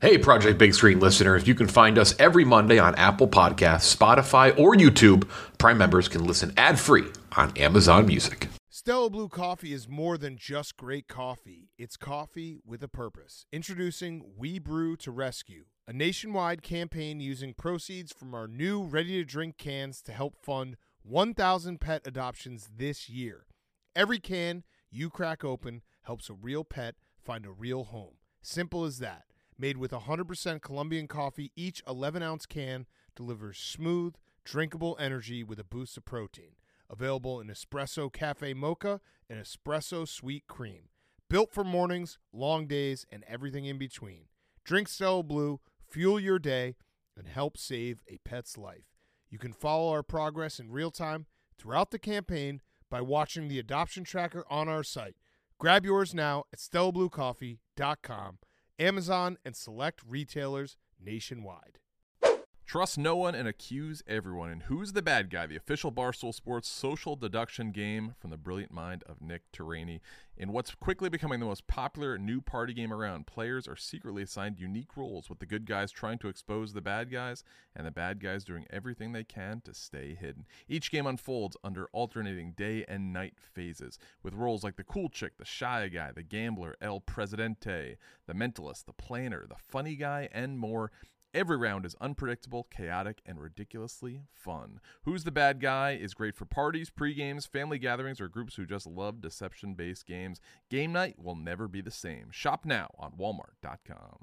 Hey, Project Big Screen listeners, you can find us every Monday on Apple Podcasts, Spotify, or YouTube. Prime members can listen ad-free on Amazon Music. Stella Blue Coffee is more than just great coffee. It's coffee with a purpose. Introducing We Brew to Rescue, a nationwide campaign using proceeds from our new ready-to-drink cans to help fund 1,000 pet adoptions this year. Every can you crack open helps a real pet find a real home. Simple as that. Made with 100% Colombian coffee, each 11-ounce can delivers smooth, drinkable energy with a boost of protein. Available in Espresso Cafe Mocha and Espresso Sweet Cream. Built for mornings, long days, and everything in between. Drink Stella Blue, fuel your day, and help save a pet's life. You can follow our progress in real time throughout the campaign by watching the adoption tracker on our site. Grab yours now at StellaBlueCoffee.com. Amazon, and select retailers nationwide. Trust no one and accuse everyone. And Who's the Bad Guy? The official Barstool Sports social deduction game from the brilliant mind of Nick Terani. In what's quickly becoming the most popular new party game around, players are secretly assigned unique roles, with the good guys trying to expose the bad guys, and the bad guys doing everything they can to stay hidden. Each game unfolds under alternating day and night phases, with roles like the cool chick, the shy guy, the gambler, El Presidente, the mentalist, the planner, the funny guy, and more. Every round is unpredictable, chaotic, and ridiculously fun. Who's the Bad Guy is great for parties, pre-games, family gatherings, or groups who just love deception-based games. Game night will never be the same. Shop now on Walmart.com.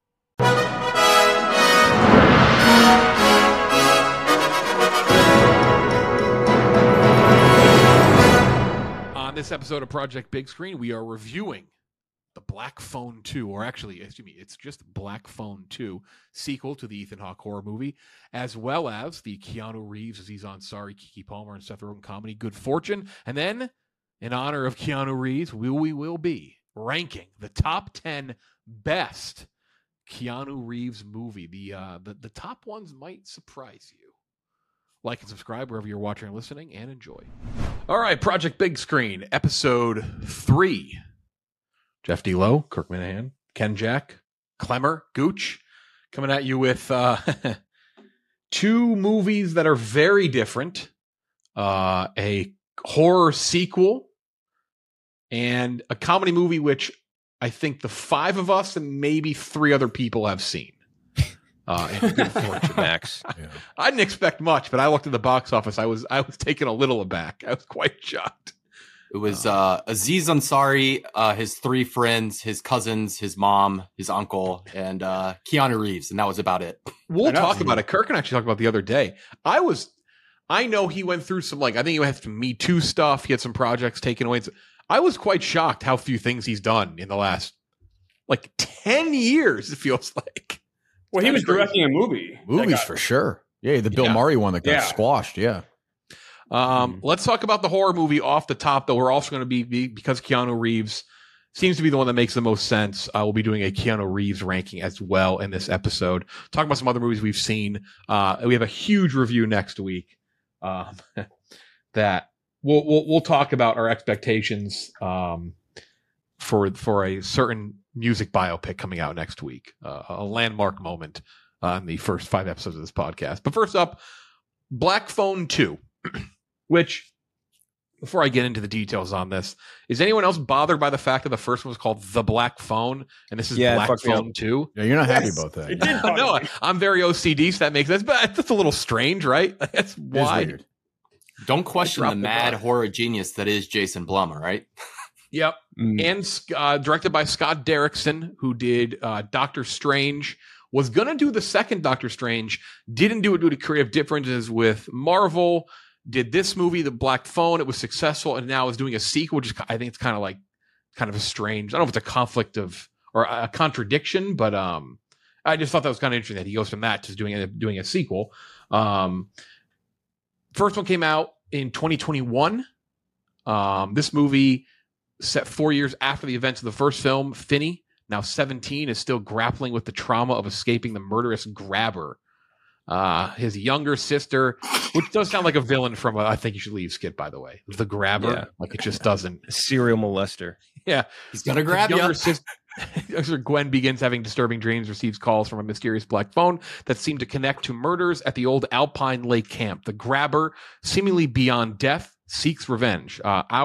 On this episode of Project Big Screen, we are reviewing The Black Phone 2, or actually, it's just Black Phone 2, sequel to the Ethan Hawke horror movie, as well as the Keanu Reeves, Aziz Ansari, Keke Palmer, and Seth Rogen comedy Good Fortune. And then, in honor of Keanu Reeves, we will be ranking the top 10 best Keanu Reeves movie. The top ones might surprise you. Like and subscribe wherever you're watching or listening, and enjoy. All right, Project Big Screen, episode 3. Jeff D. Lowe, Kirk Minahan, Ken Jack, Clemmer, Gooch, coming at you with two movies that are very different. A horror sequel and a comedy movie, which I think the 5 of us and maybe 3 other people have seen. In Good Fortune. Max. Yeah. I didn't expect much, but I looked at the box office. I was taken a little aback. I was quite shocked. It was Aziz Ansari, his 3 friends, his cousins, his mom, his uncle, and Keanu Reeves, and that was about it. We'll talk about it. Kirk and I actually talked about it the other day. I know he went through some, I think he had some Me Too stuff. He had some projects taken away. I was quite shocked how few things he's done in the last, 10 years, it feels like. Well, he was directing a movie. Movies for sure. Yeah, the Bill Murray one that got squashed, yeah. Let's talk about the horror movie off the top, though. We're also going to be because Keanu Reeves seems to be the one that makes the most sense. We'll be doing a Keanu Reeves ranking as well in this episode. Talk about some other movies we've seen. We have a huge review next week that we'll talk about our expectations for a certain music biopic coming out next week. A landmark moment in the first 5 episodes of this podcast. But first up, Black Phone 2. Which, before I get into the details on this, is anyone else bothered by the fact that the first one was called The Black Phone and this is Black Phone 2? Yeah, you're not happy about that. It did No, I'm very OCD, so that makes sense. But that's a little strange, right? That's why. Don't question the mad horror genius that is Jason Blum, all right? Yep. And directed by Scott Derrickson, who did Doctor Strange. Was going to do the second Doctor Strange. Didn't do it due to creative differences with Marvel. Did this movie, The Black Phone. It was successful, and now is doing a sequel, which is, I think it's kind of a strange. I don't know if it's a conflict or a contradiction, but I just thought that was kind of interesting that he goes from that to doing a sequel. First one came out in 2021. This movie set 4 years after the events of the first film. Finney, now 17, is still grappling with the trauma of escaping the murderous grabber. His younger sister, which does sound like a villain from I Think You Should Leave skit, by the way. The grabber. Yeah. It just doesn't. Serial molester. Yeah. He's going to grab you. Gwen begins having disturbing dreams, receives calls from a mysterious black phone that seem to connect to murders at the old Alpine Lake camp. The grabber, seemingly beyond death, seeks revenge.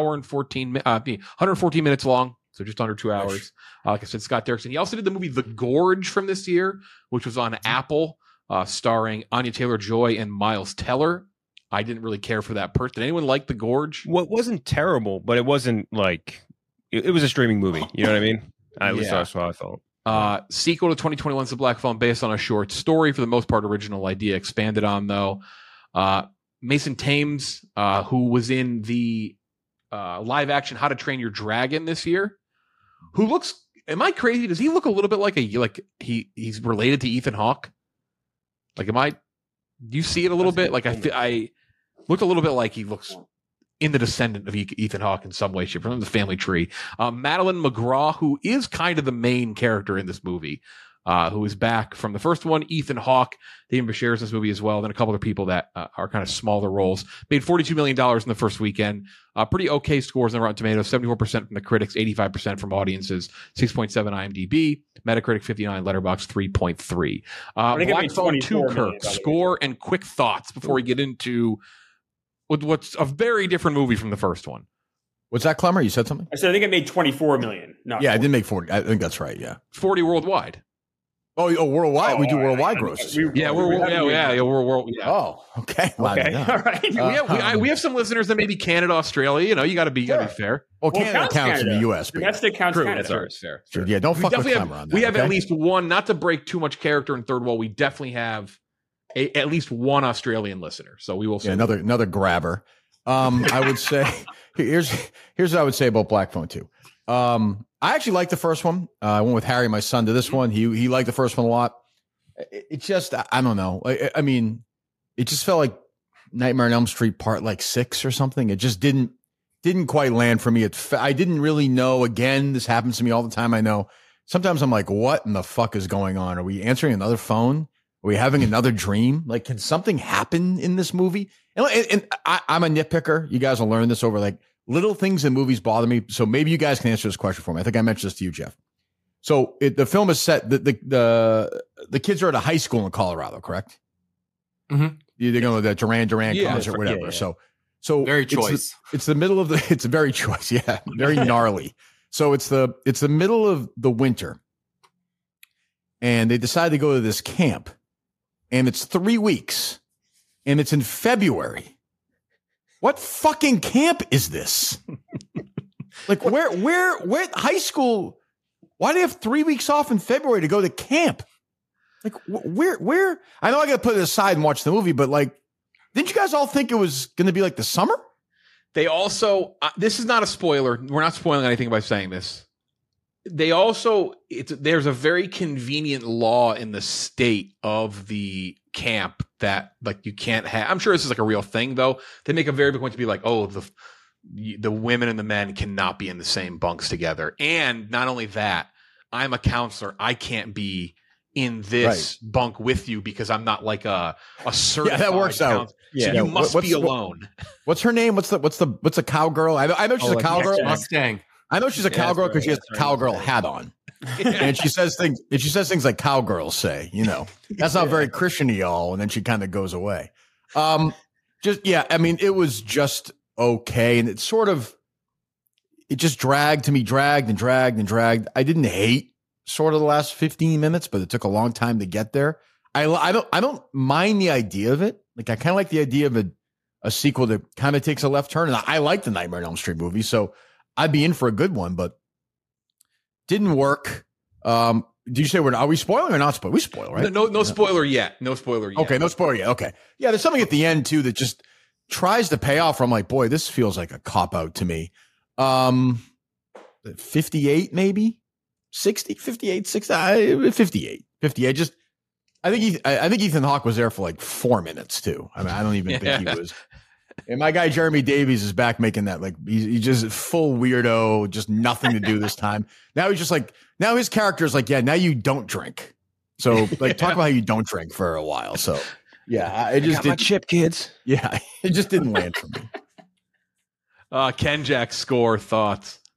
114 minutes long, so just under 2 hours. Like I said, Scott Derrickson. He also did the movie The Gorge from this year, which was on Apple, starring Anya Taylor-Joy and Miles Teller. I didn't really care for that person. Did anyone like The Gorge? Well, it wasn't terrible, but it wasn't like it was a streaming movie. You know what I mean? At least that's how I felt. Sequel to 2021's The Black Phone, based on a short story, for the most part original idea, expanded on though. Mason Thames, who was in the live action How to Train Your Dragon this year, who looks, am I crazy? Does he look a little bit like he's related to Ethan Hawke? Like, do you see it a little bit? Like I look a little bit like he looks in the descendant of Ethan Hawke in some way, shape, from the family tree. Madeline McGraw, who is kind of the main character in this movie, who is back from the first one. Ethan Hawke, David Bashears in this movie as well. Then a couple other people that are kind of smaller roles. Made $42 million in the first weekend. Pretty okay scores on Rotten Tomatoes. 74% from the critics, 85% from audiences. 6.7 IMDb. Metacritic 59. Letterboxd 3.3. Black Phone 2, Kirk. Score and quick thoughts before we get into what's a very different movie from the first one. What's that, Clemmer? You said something? I said I think it made 24 million. Yeah, it did make 40. I think that's right. Yeah, 40 worldwide. Oh, worldwide. We do worldwide grosses. We're world. Yeah. Oh, okay. Okay. All right. We have some listeners that maybe Canada, Australia. You know, you got to be fair. Well, Canada counts in the U.S. Domestic counts True. Canada. That's fair. Sure. Yeah, don't fuck with Clemmer on that. We have at least one. Not to break too much character and third wall. We definitely have at least one Australian listener. So we will see. Yeah, another grabber. I would say here's what I would say about Black Phone 2. I actually liked the first one. I went with Harry, my son, to this one. He liked the first one a lot. It just, I don't know. I mean, it just felt like Nightmare on Elm Street Part 6 or something. It just didn't quite land for me. I didn't really know. Again, this happens to me all the time. I know sometimes I'm like, what in the fuck is going on? Are we answering another phone? Are we having another dream? Like, can something happen in this movie? And I'm a nitpicker. You guys will learn this over little things in movies bother me. So maybe you guys can answer this question for me. I think I mentioned this to you, Jeff. So the film is set. The kids are at a high school in Colorado, correct? Mm-hmm. They're going to the Duran concert, whatever. Yeah. So very choice. It's the middle of it's a very choice. Yeah, very gnarly. So it's the middle of the winter, and they decide to go to this camp, and it's 3 weeks. And it's in February. What fucking camp is this? Where high school? Why do they have 3 weeks off in February to go to camp? Where? I know I got to put it aside and watch the movie, but didn't you guys all think it was going to be the summer? They also, this is not a spoiler. We're not spoiling anything by saying this. They also, there's a very convenient law in the state of the camp that you can't have. I'm sure this is a real thing though. They make a very big point to be the women and the men cannot be in the same bunks together. And not only that, I'm a counselor. I can't be in this bunk with you because I'm not a certified. Yeah, that works out. Yeah. So you must be alone. What's her name? What's the cowgirl? I know she's a cowgirl. Mustang. I know she's a cowgirl because she has a cowgirl hat on. And she says things like cowgirls say, that's not very Christian to y'all. And then she kind of goes away. I mean, it was just okay. And it just dragged. I didn't hate sort of the last 15 minutes, but it took a long time to get there. I don't mind the idea of it. I kind of like the idea of a sequel that kind of takes a left turn. And I like the Nightmare on Elm Street movie. So I'd be in for a good one, but didn't work. Did you say are we spoiling or not spoiling? We spoil, right? No spoiler yet. No spoiler yet. Okay, no spoiler yet. Okay. Yeah, there's something at the end too that just tries to pay off. I'm like, boy, this feels like a cop out to me. 58 maybe? 60, 58, 60, 58. 58. I think Ethan Hawke was there for 4 minutes too. I mean, I don't even think he was. And my guy Jeremy Davies is back making that he's just full weirdo, just nothing to do this time. Now he's just now his character is now you don't drink. So talk about how you don't drink for a while. So yeah, it just got my chip, kids. Yeah, it just didn't land for me. Ken Jack score thoughts.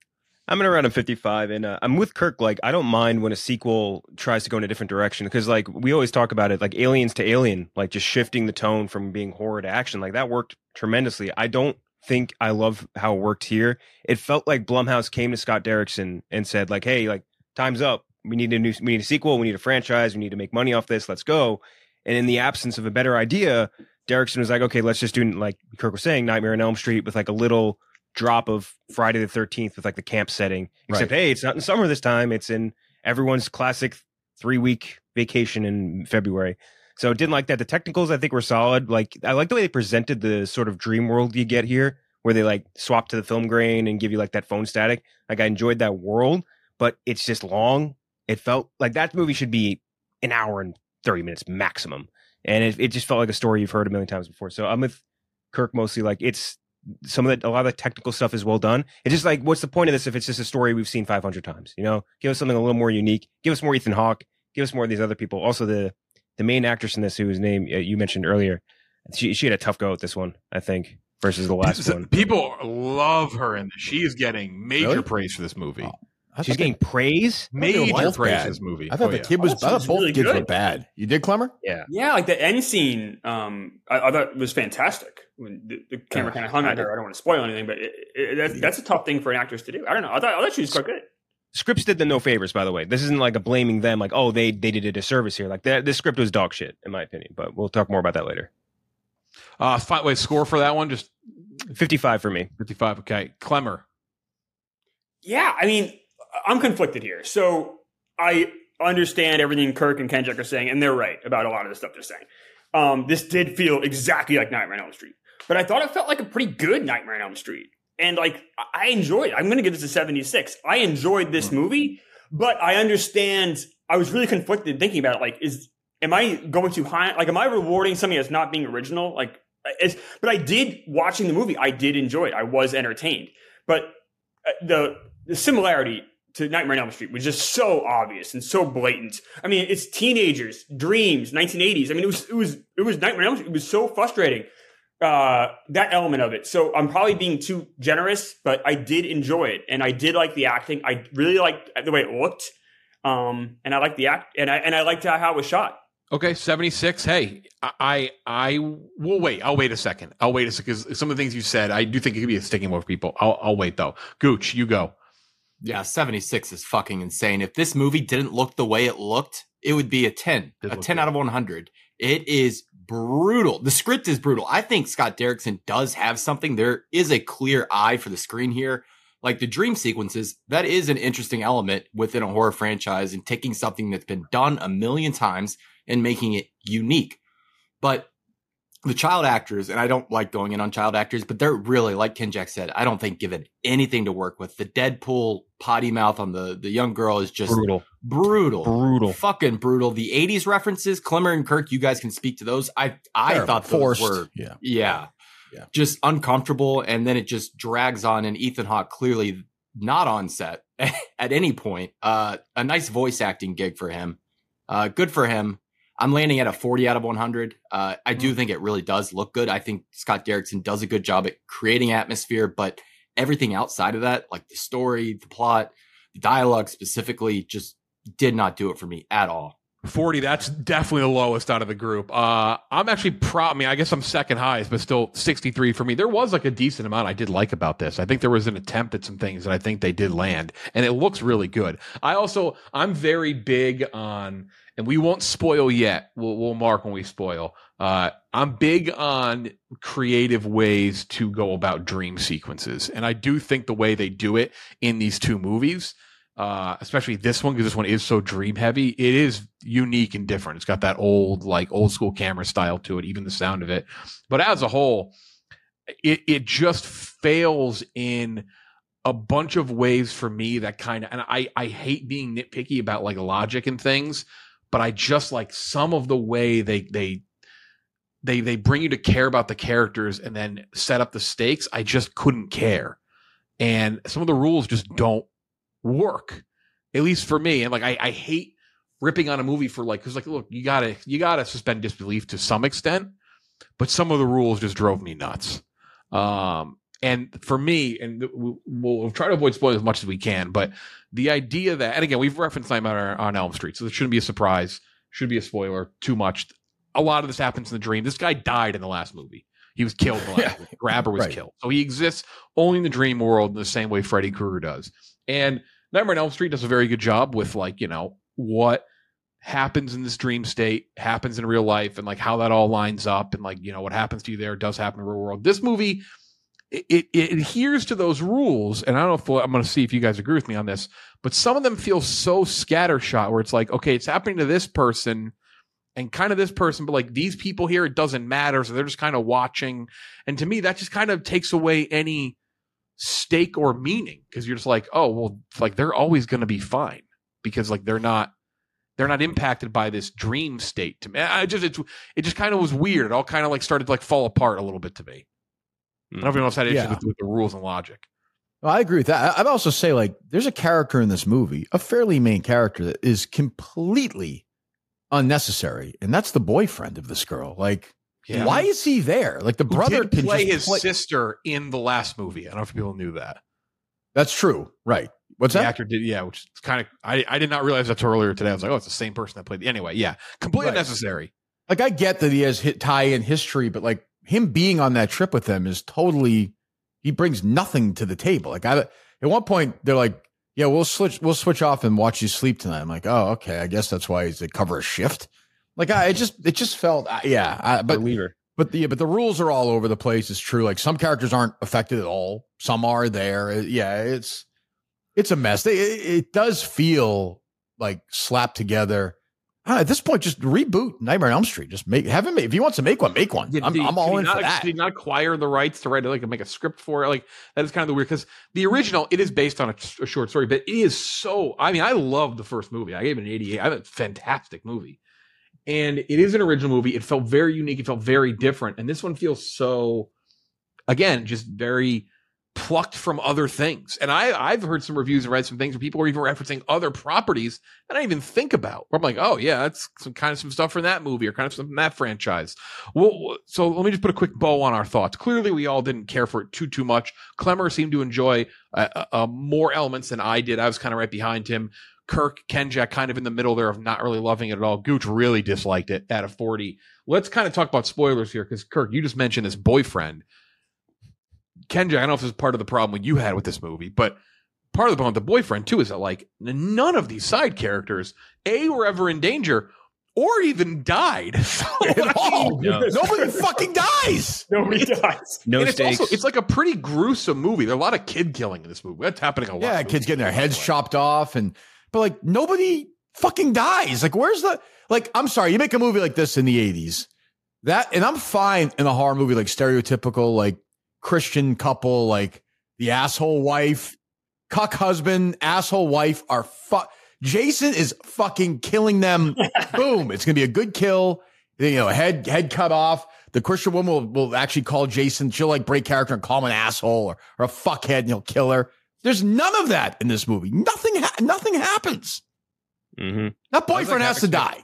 I'm gonna round him 55, and I'm with Kirk. Like, I don't mind when a sequel tries to go in a different direction because, like, we always talk about it, like Aliens to Alien, like just shifting the tone from being horror to action. Like that worked tremendously. I don't think I love how it worked here. It felt like Blumhouse came to Scott Derrickson and said, like, "Hey, like time's up. We need a sequel. We need a franchise. We need to make money off this. Let's go." And in the absence of a better idea, Derrickson was like, "Okay, let's just do, like Kirk was saying, Nightmare on Elm Street with like a little drop of Friday the 13th with like the camp setting, except hey, it's not in summer this time, it's in everyone's classic 3-week vacation in February." So didn't like that. The technicals I think were solid. Like I like the way they presented the sort of dream world you get here, where they like swap to the film grain and give you like that phone static. Like I enjoyed that world, but it's just long. It felt like that movie should be an hour and 30 minutes maximum, and it just felt like a story you've heard a million times before. So I'm with Kirk mostly. Like it's a lot of the technical stuff is well done. It's just like, what's the point of this if it's just a story we've seen 500 times? You know, give us something a little more unique. Give us more Ethan Hawke. Give us more of these other people. Also, the main actress in this, whose name you mentioned earlier, she had a tough go at this one, I think, versus the last one. People love her, and she is getting major praise for this movie. She's getting praise? Major praise for this movie. I thought the kid was. I thought both kids were bad. You did, Clemmer? Yeah, like the end scene. I thought it was fantastic when the camera kind of hung at her. I don't want to spoil anything, but that's a tough thing for an actress to do. I don't know. I thought she was quite good. Scripts did them no favors, by the way. This isn't like a blaming them, like, oh, they did a disservice here. Like this script was dog shit, in my opinion. But we'll talk more about that later. Wait, score for that one? Just 55 for me. 55. Okay, Clemmer. Yeah, I mean, I'm conflicted here. So I understand everything Kirk and Kenjic are saying, and they're right about a lot of the stuff they're saying. This did feel exactly like Nightmare on Elm Street, but I thought it felt like a pretty good Nightmare on Elm Street. And like, I enjoyed it. I'm going to give this a 76. I enjoyed this movie, but I understand. I was really conflicted thinking about it. Like, am I going too high? Like, am I rewarding something that's not being original? Like, but I did, watching the movie, I did enjoy it. I was entertained, but the similarity to Nightmare on Elm Street was just so obvious and so blatant. I mean, it's teenagers, dreams, 1980s. I mean, it was Nightmare on Elm Street. It was so frustrating. That element of it. So I'm probably being too generous, but I did enjoy it, and I did like the acting. I really liked the way it looked, and I liked the act, and I liked how it was shot. Okay, 76. Hey, I will wait. I'll wait a second. Because some of the things you said, I do think it could be a sticking with people. I'll wait though. Gooch, you go. Yeah, 76 is fucking insane. If this movie didn't look the way it looked, it would be a 10 out of 100. It is brutal. The script is brutal. I think Scott Derrickson does have something. There is a clear eye for the screen here. Like the dream sequences, that is an interesting element within a horror franchise, and taking something that's been done a million times and making it unique. But the child actors, and I don't like going in on child actors, but they're really, like Ken Jack said, I don't think given anything to work with. The Deadpool potty mouth on the young girl is just brutal, fucking brutal. The 80s references, Clemmer and Kirk, you guys can speak to those. I thought those were just uncomfortable, and then it just drags on, and Ethan Hawke clearly not on set at any point. A nice voice acting gig for him. Good for him. I'm landing at a 40 out of 100. I do think it really does look good. I think Scott Derrickson does a good job at creating atmosphere, but everything outside of that, like the story, the plot, the dialogue specifically, just did not do it for me at all. 40, that's definitely the lowest out of the group. I'm actually I guess I'm second highest, but still 63 for me. There was like a decent amount I did like about this. I think there was an attempt at some things that I think they did land, and it looks really good. I'm very big on, and we won't spoil yet. We'll mark when we spoil. I'm big on creative ways to go about dream sequences, and I do think the way they do it in these two movies, especially this one, because this one is so dream heavy, it is unique and different. It's got that old school camera style to it, even the sound of it. But as a whole, it just fails in a bunch of ways for me that kind of, and I hate being nitpicky about like logic and things, but I just like some of the way they bring you to care about the characters and then set up the stakes. I just couldn't care. And some of the rules just don't work, at least for me. And like, I hate ripping on a movie for like, cause like, look, you gotta suspend disbelief to some extent, but some of the rules just drove me nuts. And for me, and we'll try to avoid spoilers as much as we can, but the idea that, and again, we've referenced Nightmare on Elm Street, so it shouldn't be a surprise, shouldn't be a spoiler too much. A lot of this happens in the dream. This guy died in the last movie. He was killed in the last movie. Grabber was killed. So he exists only in the dream world in the same way Freddy Krueger does. And Nightmare on Elm Street does a very good job with, like, you know, what happens in this dream state happens in real life, and like how that all lines up, and like, you know, what happens to you there does happen in the real world. This movie, it adheres to those rules, and I don't know if I'm going to see if you guys agree with me on this, but some of them feel so scattershot where it's like, okay, it's happening to this person and kind of this person, but like these people here, it doesn't matter, so they're just kind of watching. And to me, that just kind of takes away any stake or meaning, because you're just like, oh, well, like they're always going to be fine because like they're not impacted by this dream state. To me, it just kind of was weird. It all kind of like started to like fall apart a little bit to me. I don't know if anyone else had issues with the rules and logic. Well, I agree with that. I'd also say, like, there's a character in this movie, a fairly main character, that is completely unnecessary, and that's the boyfriend of this girl. Like, why is he there? Like, the brother can play his sister in the last movie. I don't know if people knew that. That's true, right? What's the that? Actor did, which is kind of I did not realize that earlier today. I was like, oh, it's the same person that played. Anyway, completely unnecessary. Like, I get that he has tie-in history, but like him being on that trip with them is totally, he brings nothing to the table. Like, at one point they're like, yeah, we'll switch off and watch you sleep tonight. I'm like, oh, okay, I guess that's why he's to cover a shift. Like, it just felt, but the rules are all over the place. It's true. Like, some characters aren't affected at all. Some are there. Yeah, it's a mess. It does feel like slapped together. At this point, just reboot Nightmare on Elm Street. Just have him. If he wants to make one, make one. I'm all in for that. Did he not acquire the rights to write make a script for it? Like, that is kind of the weird, because the original, it is based on a short story, but it is so. I mean, I love the first movie. I gave it an 88. I thought it's a fantastic movie, and it is an original movie. It felt very unique. It felt very different, and this one feels so, again, just very plucked from other things. And I've heard some reviews and read some things where people are even referencing other properties that I didn't even think about. Where I'm like, oh yeah, that's some stuff from that movie or kind of something from that franchise. Well, so let me just put a quick bow on our thoughts. Clearly, we all didn't care for it too much. Clemmer seemed to enjoy more elements than I did. I was kind of right behind him. Kirk, Kenjack kind of in the middle there of not really loving it at all. Gooch really disliked it at a 40. Let's kind of talk about spoilers here, because Kirk, you just mentioned his boyfriend. Kenjack, I don't know if this is part of the problem you had with this movie, but part of the problem with the boyfriend too is that like none of these side characters were ever in danger or even died. So, nobody fucking dies. Nobody dies. No stakes. It's like a pretty gruesome movie. There's a lot of kid killing in this movie. That's happening a lot. Yeah, kids getting their heads chopped off, but like nobody fucking dies. Like, where's I'm sorry, you make a movie like this in the 80s. And I'm fine in a horror movie, like stereotypical, like Christian couple, like the asshole wife, cuck husband, asshole wife are Jason is fucking killing them. Boom. It's going to be a good kill. Head cut off. The Christian woman will actually call Jason. She'll like break character and call him an asshole or a fuckhead, and he'll kill her. There's none of that in this movie. Nothing happens. Mm-hmm. That boyfriend has to die.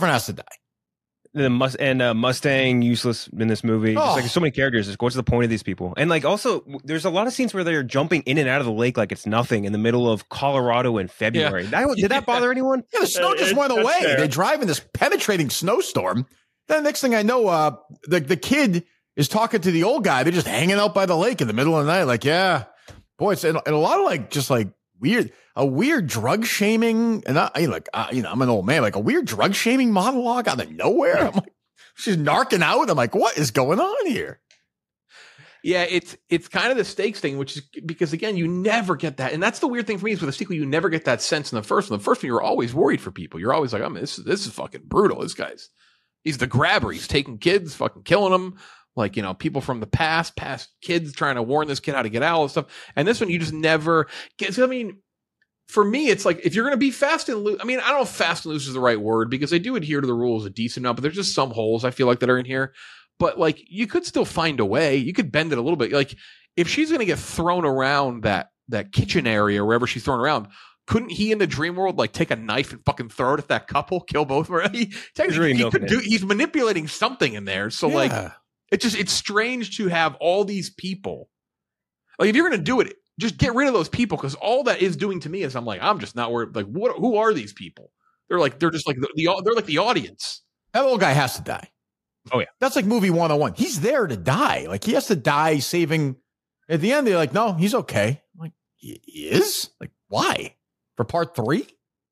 The Mustang useless in this movie. Just like so many characters. Just what's the point of these people? And like also, there's a lot of scenes where they're jumping in and out of the lake like it's nothing in the middle of Colorado in February. Yeah. Did that bother anyone? Yeah, the snow just went away. They drive in this penetrating snowstorm. Then the next thing I know, the kid is talking to the old guy. They're just hanging out by the lake in the middle of the night. Like, yeah, boy, it's and a lot of like just like weird drug shaming, and I'm an old man, like a weird drug shaming monologue out of nowhere. I'm like, she's narking out. I'm like, what is going on here? Yeah, it's kind of the stakes thing, which is because again, you never get that, and that's the weird thing for me is with a sequel, you never get that sense in the first one. The first one, you're always worried for people. You're always like, this is fucking brutal. This he's the grabber. He's taking kids, fucking killing them. Like, people from the past kids trying to warn this kid how to get out and stuff. And this one, you just never get. So, I mean, for me, it's like, if you're going to be fast and loose, I mean, I don't know if fast and loose is the right word because they do adhere to the rules a decent amount, but there's just some holes I feel like that are in here. But like, you could still find a way. You could bend it a little bit. Like, if she's going to get thrown around that kitchen area or wherever she's thrown around, couldn't he in the dream world like take a knife and fucking throw it at that couple, kill both of them? He's manipulating something in there. So like, it's strange to have all these people Like if you're going to do it, just get rid of those people, because all that is doing to me is I'm just not worried. Like who are these people? They're just like they're like the audience. That little guy has to die. Oh, yeah. That's like movie 101. He's there to die. Like he has to die saving. At the end, they're like, no, he's okay. I'm like, he is? Like, why? For part 3?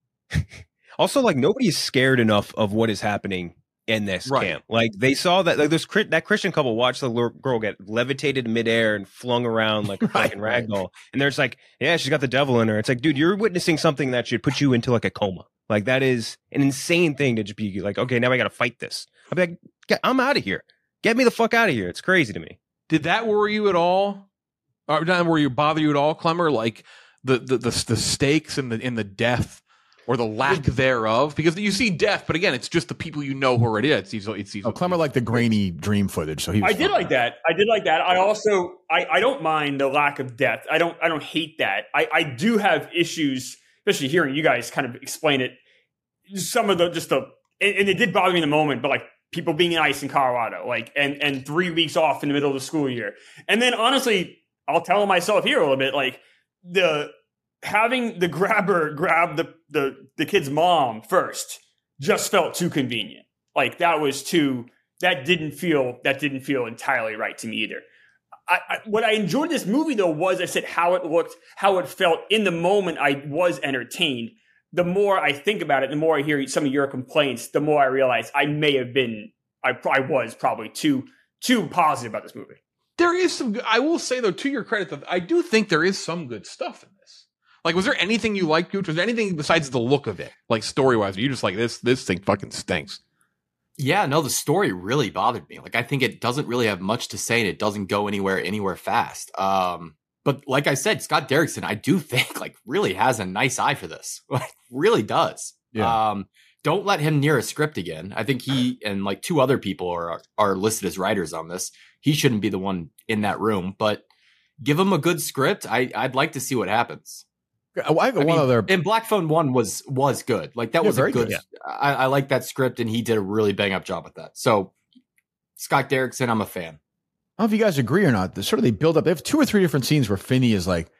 Also, like nobody is scared enough of what is happening in this camp. Like they saw that, like that Christian couple watched the girl get levitated in midair and flung around like a fucking ragdoll, and they're just like, yeah, she's got the devil in her. It's like, dude, you're witnessing something that should put you into like a coma. Like that is an insane thing to just be like, okay, now I got to fight this. I'd be like, I'm out of here. Get me the fuck out of here. It's crazy to me. Did that worry you at all? Or not worry you, bother you at all, Clemmer? Like the stakes and the death or the lack thereof? Because you see death, but again, it's just the people you know who it is. Clemmer liked the grainy dream footage, so I did like that. I also I don't mind the lack of death. I don't hate that. I do have issues, especially hearing you guys kind of explain it. Some of and it did bother me in the moment, but like people being nice in Colorado, like and 3 weeks off in the middle of the school year, and then honestly, I'll tell myself here a little bit, like having the grabber grab the kid's mom first just felt too convenient. Like that didn't feel entirely right to me either. What I enjoyed this movie though was, I said, how it looked, how it felt in the moment. I was entertained. The more I think about it, the more I hear some of your complaints, the more I realize I was probably too positive about this movie. There is some. I will say though, to your credit, that I do think there is some good stuff in this. Like, was there anything you liked, Gooch? Was there anything besides the look of it, like story wise? You just like this thing fucking stinks. Yeah, no, the story really bothered me. Like, I think it doesn't really have much to say, and it doesn't go anywhere fast. But like I said, Scott Derrickson, I do think like really has a nice eye for this. Like, really does. Yeah. Don't let him near a script again. I think he and like 2 other people are listed as writers on this. He shouldn't be the one in that room, but give him a good script. I'd like to see what happens. And Black Phone 1 was good. Like that was a good. I like that script, and he did a really bang up job with that. So Scott Derrickson, I'm a fan. I don't know if you guys agree or not. They build up. They have 2 or 3 different scenes where Finney is like,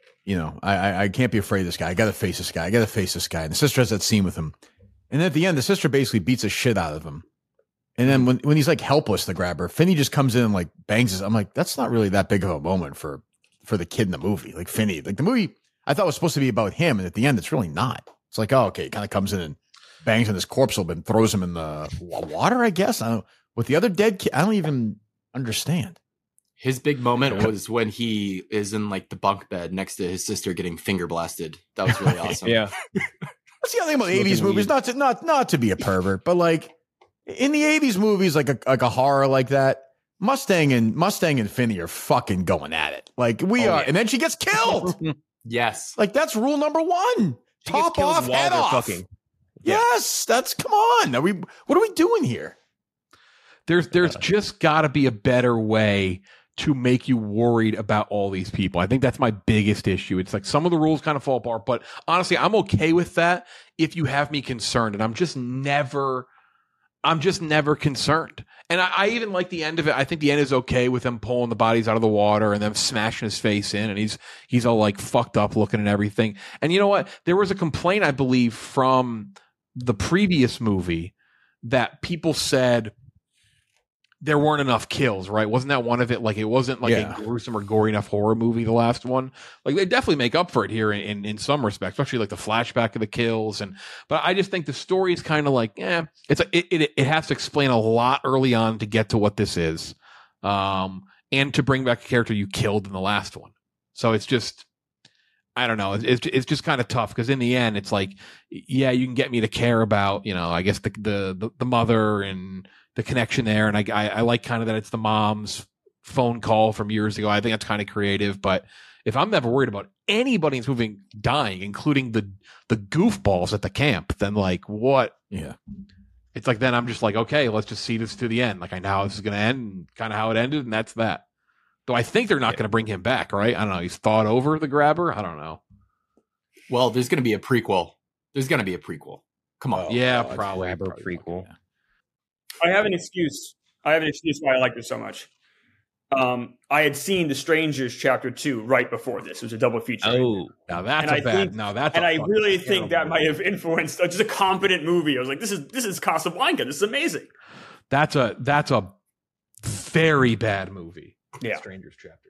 I can't be afraid of this guy. I got to face this guy. And the sister has that scene with him. And then at the end, the sister basically beats the shit out of him. And then when he's like helpless, the grabber, Finney just comes in and like bangs his. I'm like, that's not really that big of a moment for the kid in the movie. Like Finney, like the movie I thought was supposed to be about him, and at the end, it's really not. It's like, oh, okay, kind of comes in and bangs on his corpse a little bit and throws him in the water, I guess. I don't. With the other dead kid, I don't even understand. His big moment was when he is in like the bunk bed next to his sister getting finger blasted. That was really awesome. Yeah. That's the other thing about 80s movies, not to be a pervert, but like in the 80s movies, like a horror like that, Mustang and Finney are fucking going at it. Like we are, and then she gets killed. Yes. Like that's rule number 1. Top off, head off. Fucking. Yes, come on. What are we doing here? There's just got to be a better way to make you worried about all these people. I think that's my biggest issue. It's like some of the rules kind of fall apart, but honestly, I'm okay with that if you have me concerned, and I'm just never concerned. And I even like the end of it. I think the end is okay with them pulling the bodies out of the water and them smashing his face in, and he's all like fucked up looking and everything. And you know what? There was a complaint, I believe, from the previous movie that people said there weren't enough kills, right? Wasn't that one of it? Like it wasn't like a gruesome or gory enough horror movie, the last one. Like they definitely make up for it here in some respects, especially like the flashback of the kills. But I just think the story is kind of like, it has to explain a lot early on to get to what this is. And to bring back a character you killed in the last one. So it's just, I don't know. It's just kind of tough because in the end, it's like, yeah, you can get me to care about, I guess the mother and the connection there. And I like kind of that it's the mom's phone call from years ago. I think that's kind of creative. But if I'm never worried about anybody in this movie dying, including the goofballs at the camp, then like what? Yeah. It's like, then I'm just like, okay, let's just see this to the end. Like I know how this is going to end and kind of how it ended. And that's that. Though I think they're not going to bring him back, right? I don't know. He's thawed over, the grabber. I don't know. Well, there's going to be a prequel. Come on. Probably. Grabber prequel. Yeah. I have an excuse why I like this so much. I had seen The Strangers Chapter 2 right before this. It was a double feature. Oh, Now that's And a I bad. think- Now that's. And a I fucking really think that terrible might movie. have influenced just a competent movie. I was like, this is Casablanca. This is amazing. That's a very bad movie. Yeah. Strangers Chapter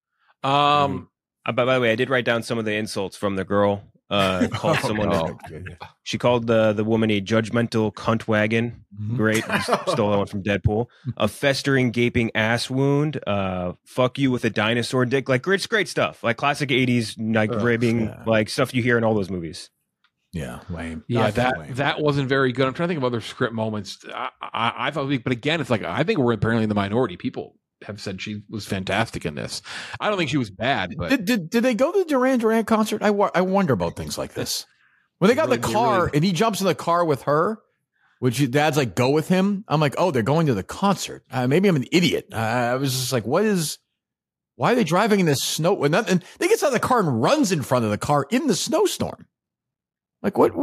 2. by the way, I did write down some of the insults from the girl. Called someone. Oh, She called the woman a judgmental cunt wagon. Great. Stole that one from Deadpool. A festering, gaping ass wound. Fuck you with a dinosaur dick. Like, great stuff. Like classic 80s, like ribbing, yeah. like stuff you hear in all those movies. yeah, lame. Yeah, Not that lame. that wasn't very good. I'm trying to think of other script moments. I thought, but again, it's like I think we're apparently in the minority. People have said she was fantastic in this. I don't think she was bad, but Did they go to the Duran Duran concert? I wonder about things like this. When they got in the Really- car really- and he jumps in the car with her, which your dad's like, go with him. I'm like, oh, they're going to the concert. Maybe I'm an idiot. I was just like, why are they driving in this snow? And they gets out of the car and runs in front of the car in the snowstorm. Like, why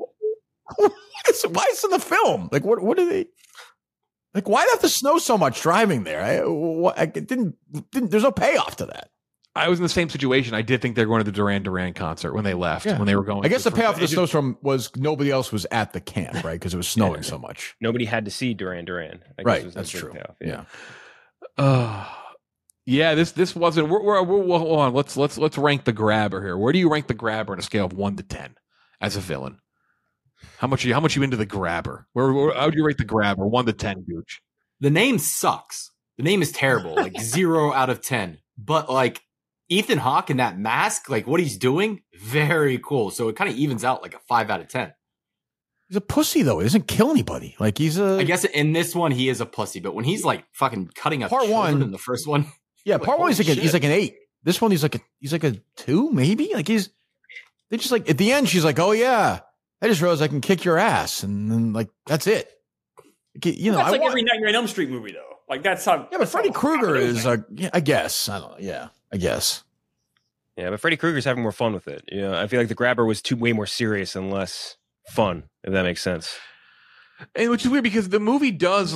is it in the film? Like, what are they? Like, why'd have to snow so much driving there? I didn't. There's no payoff to that. I was in the same situation. I did think they were going to the Duran Duran concert when they left. Yeah. When they were going, I guess the to payoff of the it just- snowstorm was nobody else was at the camp, right? Because it was snowing so much. Nobody had to see Duran Duran. I guess Right, was that's the big true. payoff, Yeah. Yeah, this wasn't. We're hold on. Let's rank the grabber here. Where do you rank the grabber on a scale of 1 to 10 as a villain? How much you into the grabber? How would you rate the grabber? 1 to 10, Gooch. The name sucks. The name is terrible. Like 0 out of 10. But like Ethan Hawke in that mask, like what he's doing, very cool. So it kind of evens out like a 5 out of 10. He's a pussy though. He doesn't kill anybody. Like he's a. I guess in this one he is a pussy, but when he's like fucking cutting up Part children one- in the first one, Yeah, like, part one holy he's like an 8. This one he's like a 2, maybe. Like they just like at the end she's like, oh yeah, I just realized I can kick your ass, and then like that's it. Like, you know, That's I like want- every Nightmare on Elm Street movie, though. Like that's how. yeah, but that's Freddy how- Krueger is yeah, I guess I don't know. Yeah, I guess. Yeah, but Freddy Krueger's having more fun with it. You know, I feel like the grabber was way more serious and less fun, if that makes sense. And which is weird because the movie does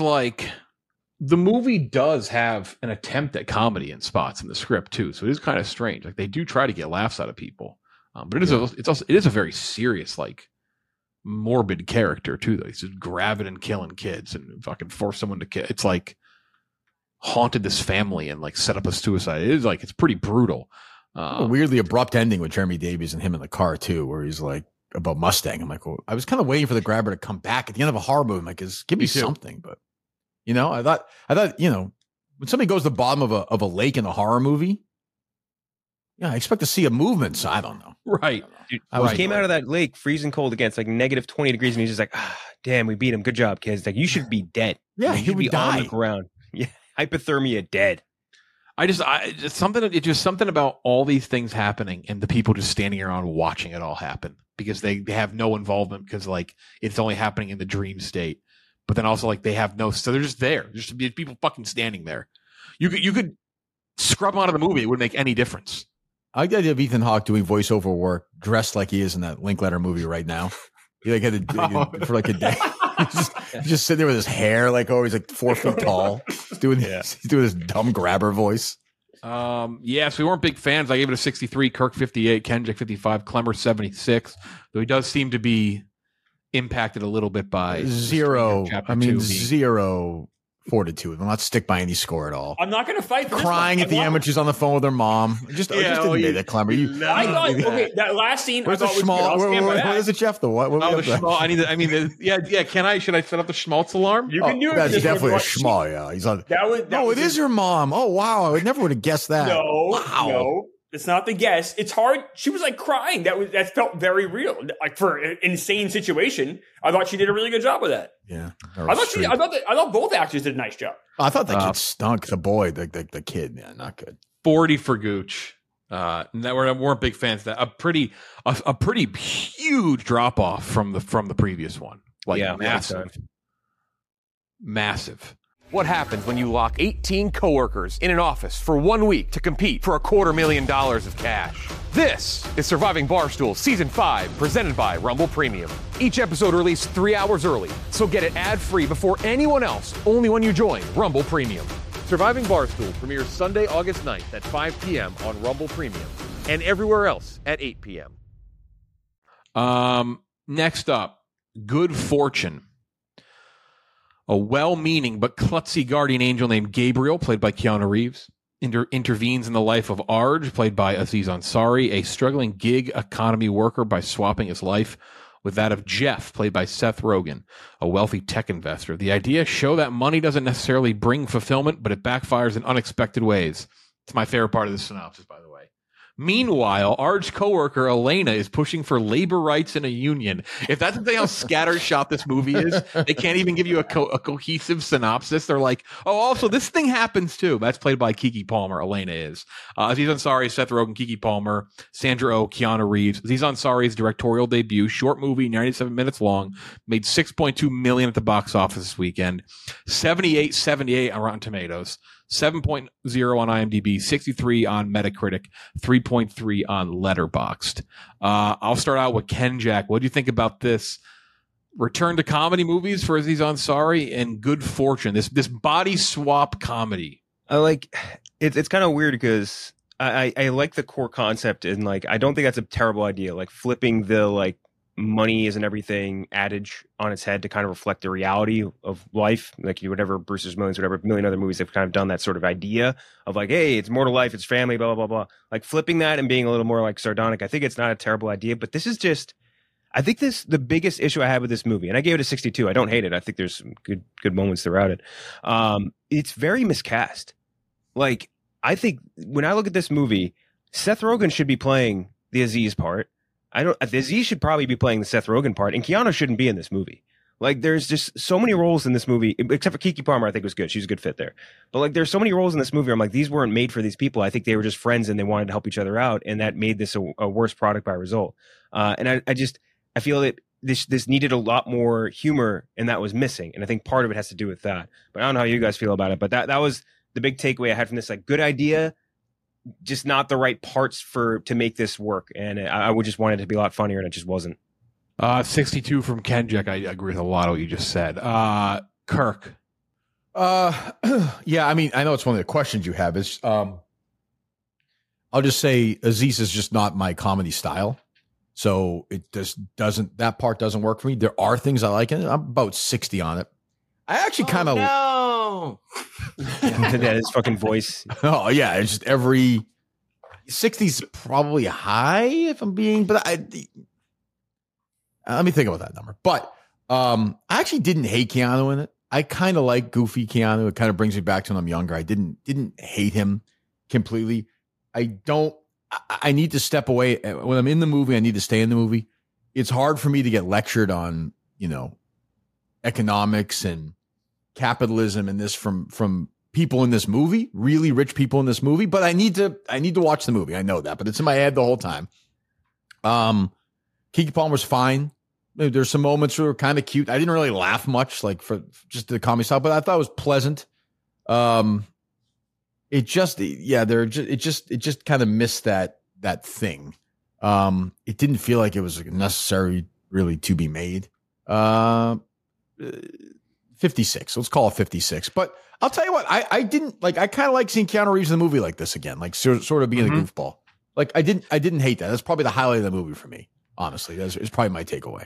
have an attempt at comedy in spots in the script too. So it is kind of strange. Like they do try to get laughs out of people, but it is a very serious, like morbid character too. Though he's just grabbing and killing kids and fucking force someone to kill. It's like haunted this family and like set up a suicide. It is like it's pretty brutal. A weirdly abrupt ending with Jeremy Davies and him in the car too, where he's like about Mustang. I'm like, well, I was kind of waiting for the grabber to come back at the end of a horror movie. I'm like, give me Me too. something. But you know, I thought, you know, when somebody goes to the bottom of a lake in a horror movie, yeah, I expect to see a movement. So I don't know. Right. Dude, I was he came out of that lake freezing cold again. It's like negative 20 degrees, and he's just like, damn, we beat him. Good job, kids. Like, you should be dead. Yeah, you he should would be on die. the ground. Yeah, hypothermia, dead. It's just something about all these things happening and the people just standing around watching it all happen because they have no involvement because like it's only happening in the dream state, but then also like they have no, so they're just there, just people fucking standing there. You could scrub them out of the movie; it wouldn't make any difference. I like the idea of Ethan Hawke doing voiceover work dressed like he is in that Linkletter movie right now. He like had to, for like a day. He's just sitting there with his hair like he's like 4 feet tall. He's doing this dumb grabber voice. So we weren't big fans. I gave it a 63, Kirk 58, Kendrick 55, Clemmer 76. Though he does seem to be impacted a little bit by Zero. Chapter I mean, 2 being- zero fortitude. Will not stick by any score at all. I'm not going to fight for this Crying one. at the end when she's on the phone with her mom. Just admit it, Clemmer. I thought, okay, that last scene. Where's I the thought was good. I'll schmaltz? stand by What that. is it, Jeff? The what? Oh, the schmaltz. Yeah. Should I set up the schmaltz alarm? You can do it. That's This definitely a was- schmal. Yeah, he's on. That No, was it is her mom. Oh wow, I would never would have guessed that. No, it's not the guess. It's hard. She was like crying. That felt very real. Like for an insane situation, I thought she did a really good job with that. Yeah, I thought both actors did a nice job. I thought that kid stunk. The boy, the kid, yeah, not good. 40 for Gooch. We're big fans of that. A pretty huge drop off from the previous one. Like Yeah, massive. What happens when you lock 18 coworkers in an office for 1 week to compete for $250,000 of cash? This is Surviving Barstool Season 5, presented by Rumble Premium. Each episode released 3 hours early, so get it ad-free before anyone else, only when you join Rumble Premium. Surviving Barstool premieres Sunday, August 9th at 5 p.m. on Rumble Premium and everywhere else at 8 p.m. Next up, Good Fortune. A well-meaning but klutzy guardian angel named Gabriel, played by Keanu Reeves, intervenes in the life of Arj, played by Aziz Ansari, a struggling gig economy worker, by swapping his life with that of Jeff, played by Seth Rogen, a wealthy tech investor. The idea show that money doesn't necessarily bring fulfillment, but it backfires in unexpected ways. It's my favorite part of the synopsis, by the way. Meanwhile, Arj's coworker Elena is pushing for labor rights in a union. If that's how scattershot this movie is, they can't even give you a cohesive synopsis. They're like, oh, also this thing happens too. That's played by Keke Palmer. Elena is. Aziz Ansari, Seth Rogen, Keke Palmer, Sandra Oh, Keanu Reeves. Aziz Ansari's directorial debut, short movie, 97 minutes long, made $6.2 million at the box office this weekend. 78 on Rotten Tomatoes. 7.0 on IMDb, 63 on Metacritic, 3.3 on Letterboxd. I'll start out with Ken Jack. What do you think about this return to comedy movies for Aziz Ansari and Good Fortune? This body swap comedy. I like it's kind of weird because I like the core concept, and like I don't think that's a terrible idea. Like flipping the like money isn't everything adage on its head to kind of reflect the reality of life, like whatever Bruce's Millions, whatever a million other movies have kind of done that sort of idea of like, hey, it's more to life, it's family, blah blah blah blah. Like flipping that and being a little more like sardonic. I think it's not a terrible idea, but this is just, I think the biggest issue I have with this movie, and I gave it a 62. I don't hate it. I think there's some good moments throughout it. It's very miscast. Like I think when I look at this movie, Seth Rogen should be playing the Aziz part. Aziz should probably be playing the Seth Rogen part, and Keanu shouldn't be in this movie. Like, there's just so many roles in this movie, except for Keke Palmer, I think was good. She's a good fit there. But like, there's so many roles in this movie. I'm like, these weren't made for these people. I think they were just friends and they wanted to help each other out, and that made this a worse product by result. And I feel that this needed a lot more humor, and that was missing. And I think part of it has to do with that. But I don't know how you guys feel about it. But that was the big takeaway I had from this. Like, good idea, just not the right parts to make this work. And I would just want it to be a lot funnier, and it just wasn't. 62 from Kenjek. I agree with a lot of what you just said. Kirk. Yeah, I mean, I know it's one of the questions you have is, I'll just say Aziz is just not my comedy style. So it just that part doesn't work for me. There are things I like in it. I'm about 60 on it. I actually kind of, no. Yeah, his fucking voice. Oh yeah, it's just every 60's probably high if I'm being, but let me think about that number. But I actually didn't hate Keanu in it. I kind of like goofy Keanu. It kind of brings me back to when I'm younger. I didn't hate him completely. I need to step away when I'm in the movie. I need to stay in the movie. It's hard for me to get lectured on, economics and capitalism and this from people in this movie, really rich people in this movie. But I need to watch the movie. I know that, but it's in my head the whole time. Keke Palmer's fine. There's some moments that were kind of cute. I didn't really laugh much, like for just the comedy style, but I thought it was pleasant. It just kind of missed that thing. It didn't feel like it was necessary really to be made. 56. Let's call it 56. But I'll tell you what, I didn't like. I kind of like seeing Keanu Reeves in the movie like this again, like sort of being a goofball. Like I didn't hate that. That's probably the highlight of the movie for me. Honestly, that's probably my takeaway.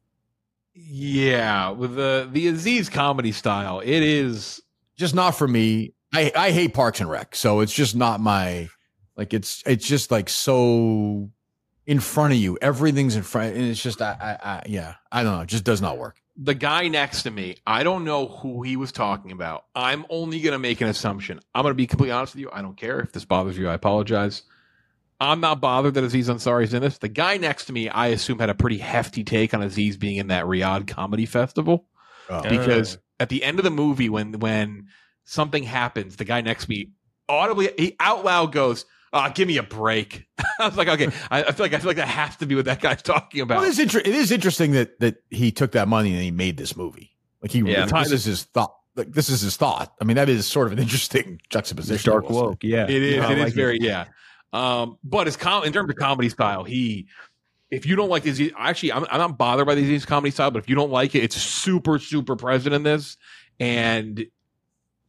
Yeah, with the Aziz comedy style, it is just not for me. I hate Parks and Rec, so it's just not my like. It's just like so in front of you. Everything's in front, and it's just I don't know. It just does not work. The guy next to me, I don't know who he was talking about. I'm only going to make an assumption. I'm going to be completely honest with you. I don't care if this bothers you. I apologize. I'm not bothered that Aziz Ansari is in this. The guy next to me, I assume, had a pretty hefty take on Aziz being in that Riyadh Comedy Festival. Because at the end of the movie, when something happens, the guy next to me audibly, he out loud goes, give me a break. I was like, okay, I feel like that has to be what that guy's talking about. Well, it is interesting that he took that money and he made this movie. Like this is his thought. Like this is his thought. I mean, that is sort of an interesting juxtaposition. Dark woke, yeah. It is. It is very, yeah. But in terms of comedy style, if you don't like this, actually, I'm not bothered by these comedy style, but if you don't like it, it's super, super present in this. And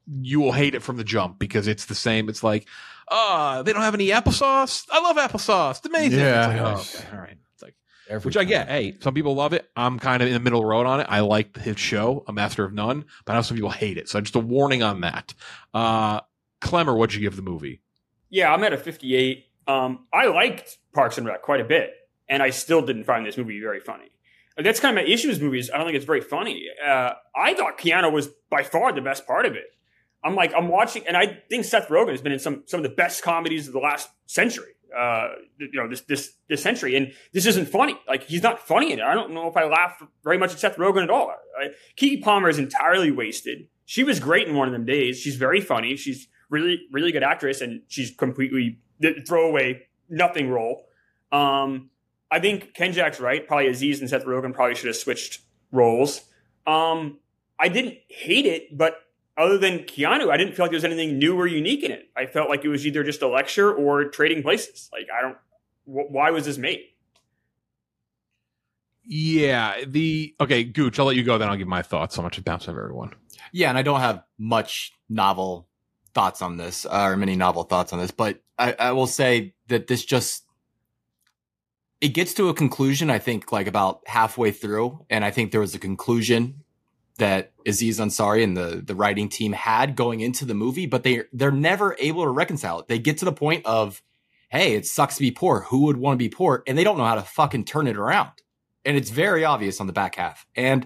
you will hate it from the jump because it's the same. It's like, they don't have any applesauce. I love applesauce. It's amazing. Yeah. It's like, okay, all right. It's like, Every which I time. get. Hey, some people love it. I'm kind of in the middle of the road on it. I like his show, A Master of None, but I know some people hate it. So just a warning on that. Clemmer, what'd you give the movie? Yeah, I'm at a 58. I liked Parks and Rec quite a bit, and I still didn't find this movie very funny. That's kind of my issue with movies. I don't think it's very funny. I thought Keanu was by far the best part of it. I'm watching, and I think Seth Rogen has been in some of the best comedies of the last century. This century, and this isn't funny. Like, he's not funny in it. I don't know if I laugh very much at Seth Rogen at all. Keke Palmer is entirely wasted. She was great in One of Them Days. She's very funny. She's really, really good actress, and she's completely throwaway, nothing role. I think Ken Jack's right. Probably Aziz and Seth Rogen probably should have switched roles. I didn't hate it, but other than Keanu, I didn't feel like there was anything new or unique in it. I felt like it was either just a lecture or trading places. Like, why was this made? Yeah, okay, Gooch, I'll let you go, then I'll give my thoughts. So much to bounce off everyone. Yeah, and I don't have much novel thoughts on this, or many novel thoughts on this, but I will say that this just, it gets to a conclusion, I think, like about halfway through, and I think there was a conclusion that Aziz Ansari and the writing team had going into the movie, but they're never able to reconcile it. They get to the point of, hey, it sucks to be poor. Who would want to be poor? And they don't know how to fucking turn it around. And it's very obvious on the back half. And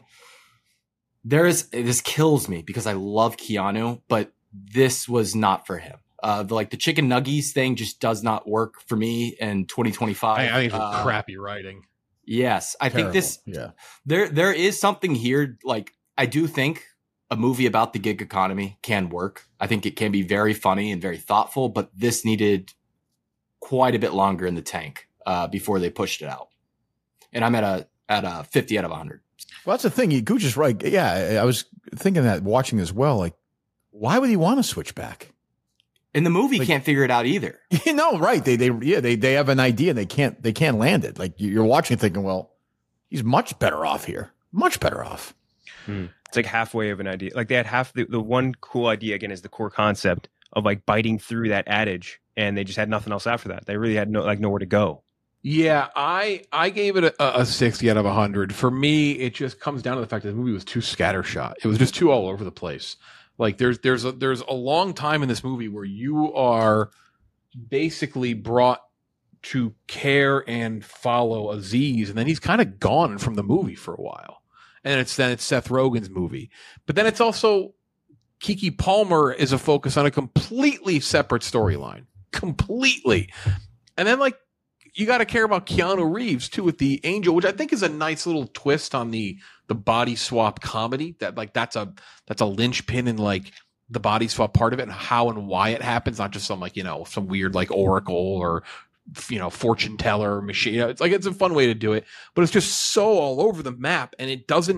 this kills me because I love Keanu, but this was not for him. The chicken nuggies thing just does not work for me in 2025. I think it's crappy writing. Yes. I Terrible. think this, Yeah. There is something here. Like, I do think a movie about the gig economy can work. I think it can be very funny and very thoughtful, but this needed quite a bit longer in the tank before they pushed it out. And I'm at a 50 out of 100. Well, that's the thing. Gooch is right. Yeah, I was thinking that watching as well. Like, why would he want to switch back? And the movie can't figure it out either. You know, right? They have an idea and they can't land it. Like, you're watching thinking, well, he's much better off here. Much better off. It's like halfway of an idea. Like, they had half the one cool idea, again, is the core concept of like biting through that adage, and they just had nothing else after that. They really had nowhere to go. Yeah, I gave it a 60 out of 100. For me, it just comes down to the fact that the movie was too scattershot. It was just too all over the place. Like, there's a long time in this movie where you are basically brought to care and follow Aziz, and then he's kind of gone from the movie for a while. And it's Seth Rogen's movie. But then it's also Keke Palmer is a focus on a completely separate storyline. Completely. And then, like, you got to care about Keanu Reeves too with the Angel, which I think is a nice little twist on the body swap comedy. That, like, that's a linchpin in, like, the body swap part of it and how and why it happens, not just some, like, some weird, like, oracle or fortune teller machine. It's like, it's a fun way to do it, but it's just so all over the map, and it doesn't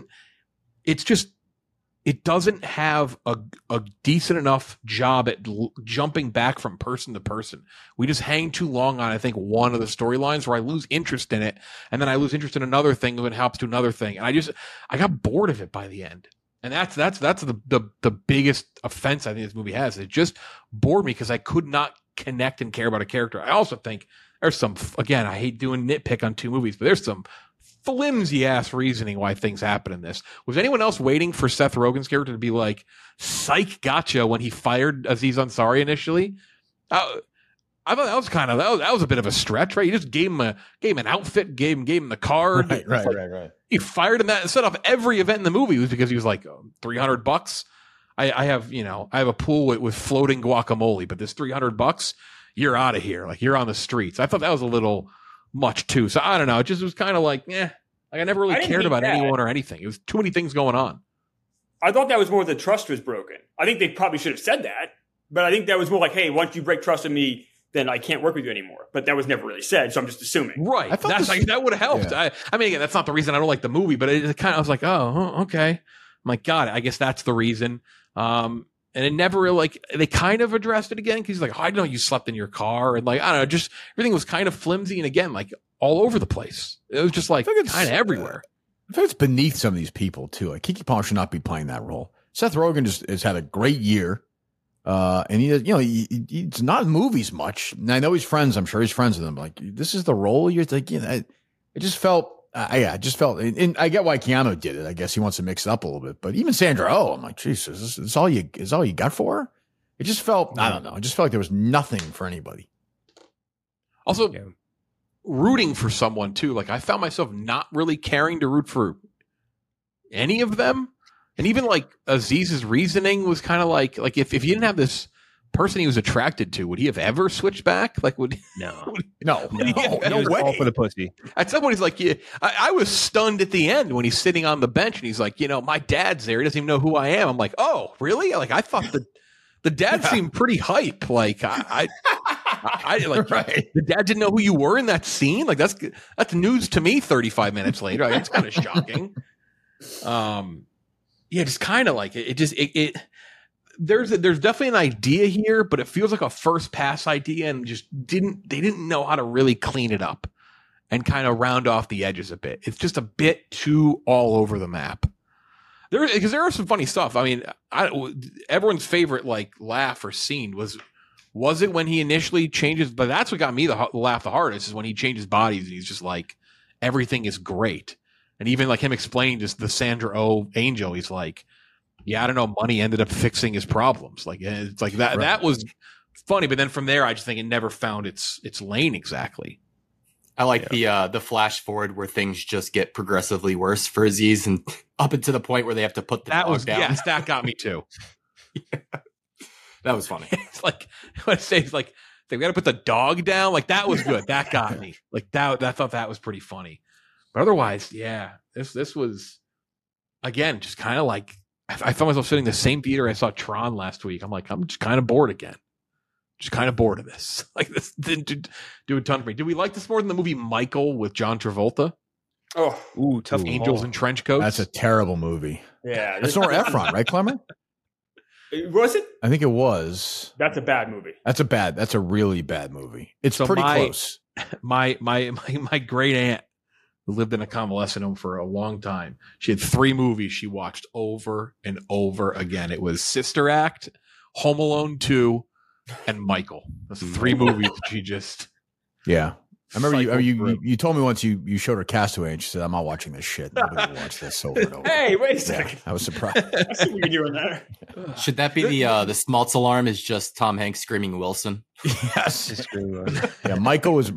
have a decent enough job at jumping back from person to person. We just hang too long on, I think, one of the storylines where I lose interest in it, and then I lose interest in another thing that helps to another thing, and I got bored of it by the end. And that's the biggest offense I think this movie has. It just bored me because I could not connect and care about a character. I also think there's some, again, I hate doing nitpick on two movies, but there's some flimsy ass reasoning why things happen in this. Was anyone else waiting for Seth Rogen's character to be like, psych, gotcha, when he fired Aziz Ansari initially? I thought that was a bit of a stretch, right? You just gave him an outfit, gave him the card. Right. He fired him that and set off every event in the movie was because he was like, $300. I have a pool with floating guacamole, but this $300, you're out of here. Like, you're on the streets. I thought that was a little much too. So I don't know. It just was kind of like, like, I never really cared about anyone or anything. It was too many things going on. I thought that was more the trust was broken. I think they probably should have said that, but I think that was more like, hey, once you break trust in me, then I can't work with you anymore. But that was never really said, so I'm just assuming. Right. That would have helped. Yeah. I mean, again, that's not the reason I don't like the movie, but it kind of, I was like, oh, okay. I'm like, got it. I guess that's the reason. And it never really, like, they kind of addressed it again because he's like, I know you slept in your car. And, like, I don't know, just everything was kind of flimsy and, again, like, all over the place. It was just, like, kind of everywhere. I think it's beneath some of these people, too. Like, Keke Palmer should not be playing that role. Seth Rogen just has had a great year. And he's not in movies much. And I know he's friends. I'm sure he's friends with them. Like, this is the role you're thinking. It just felt, and I get why Keanu did it. I guess he wants to mix it up a little bit. But even Sandra Oh, I'm like, Jesus, is all you got for her? It just felt, I don't know. It just felt like there was nothing for anybody. Also, rooting for someone too. Like, I found myself not really caring to root for any of them. And even like Aziz's reasoning was kind of like if he didn't have this person he was attracted to, would he have ever switched back? Like, no way. All for the pussy. At some point, he's like, yeah, I was stunned at the end when he's sitting on the bench and he's like, my dad's there. He doesn't even know who I am. I'm like, oh, really? Like, I thought the dad seemed pretty hype. Like, I like, right. The dad didn't know who you were in that scene. Like, that's news to me 35 minutes later. Like, it's kind of shocking. Yeah, just kind of like it. There's definitely an idea here, but it feels like a first pass idea, and they didn't know how to really clean it up and kind of round off the edges a bit. It's just a bit too all over the map. Because there are some funny stuff. I mean, everyone's favorite like laugh or scene was it when he initially changes? But that's what got me the laugh the hardest is when he changes bodies and he's just like, everything is great. And even like him explaining just the Sandra Oh angel, he's like, yeah, I don't know, money ended up fixing his problems. Like, it's like that. Right. That was funny. But then from there, I just think it never found its lane exactly. I like the flash forward where things just get progressively worse for Aziz and up until the point where they have to put the dog down. Yes, that got me too. Yeah. That was funny. It's like, what I say is like, they got to put the dog down. Like, that was good. That got me. Like, that I thought that was pretty funny. But otherwise, yeah, this was, again, just kind of like, I found myself sitting in the same theater I saw Tron last week. I'm like, I'm just kind of bored again. Just kind of bored of this. Like, this didn't do a ton for me. Did we like this more than the movie Michael with John Travolta? Oh, tough. Angels in trench coats. That's a terrible movie. Yeah. That's Nora Ephron, right, Clemmer? Was it? I think it was. That's a bad movie. That's a really bad movie. It's pretty close. My great aunt, who lived in a convalescent home for a long time, she had 3 movies she watched over and over again. It was Sister Act, Home Alone 2, and Michael. Those 3 movies she just... Yeah. I remember you told me once you showed her Castaway and she said, I'm not watching this shit. Nobody will watch this over and over. Hey, wait a second. Yeah, I was surprised. I see what you're doing there. Should that be the Smaltz alarm is just Tom Hanks screaming Wilson? Yes. Yeah, Michael was a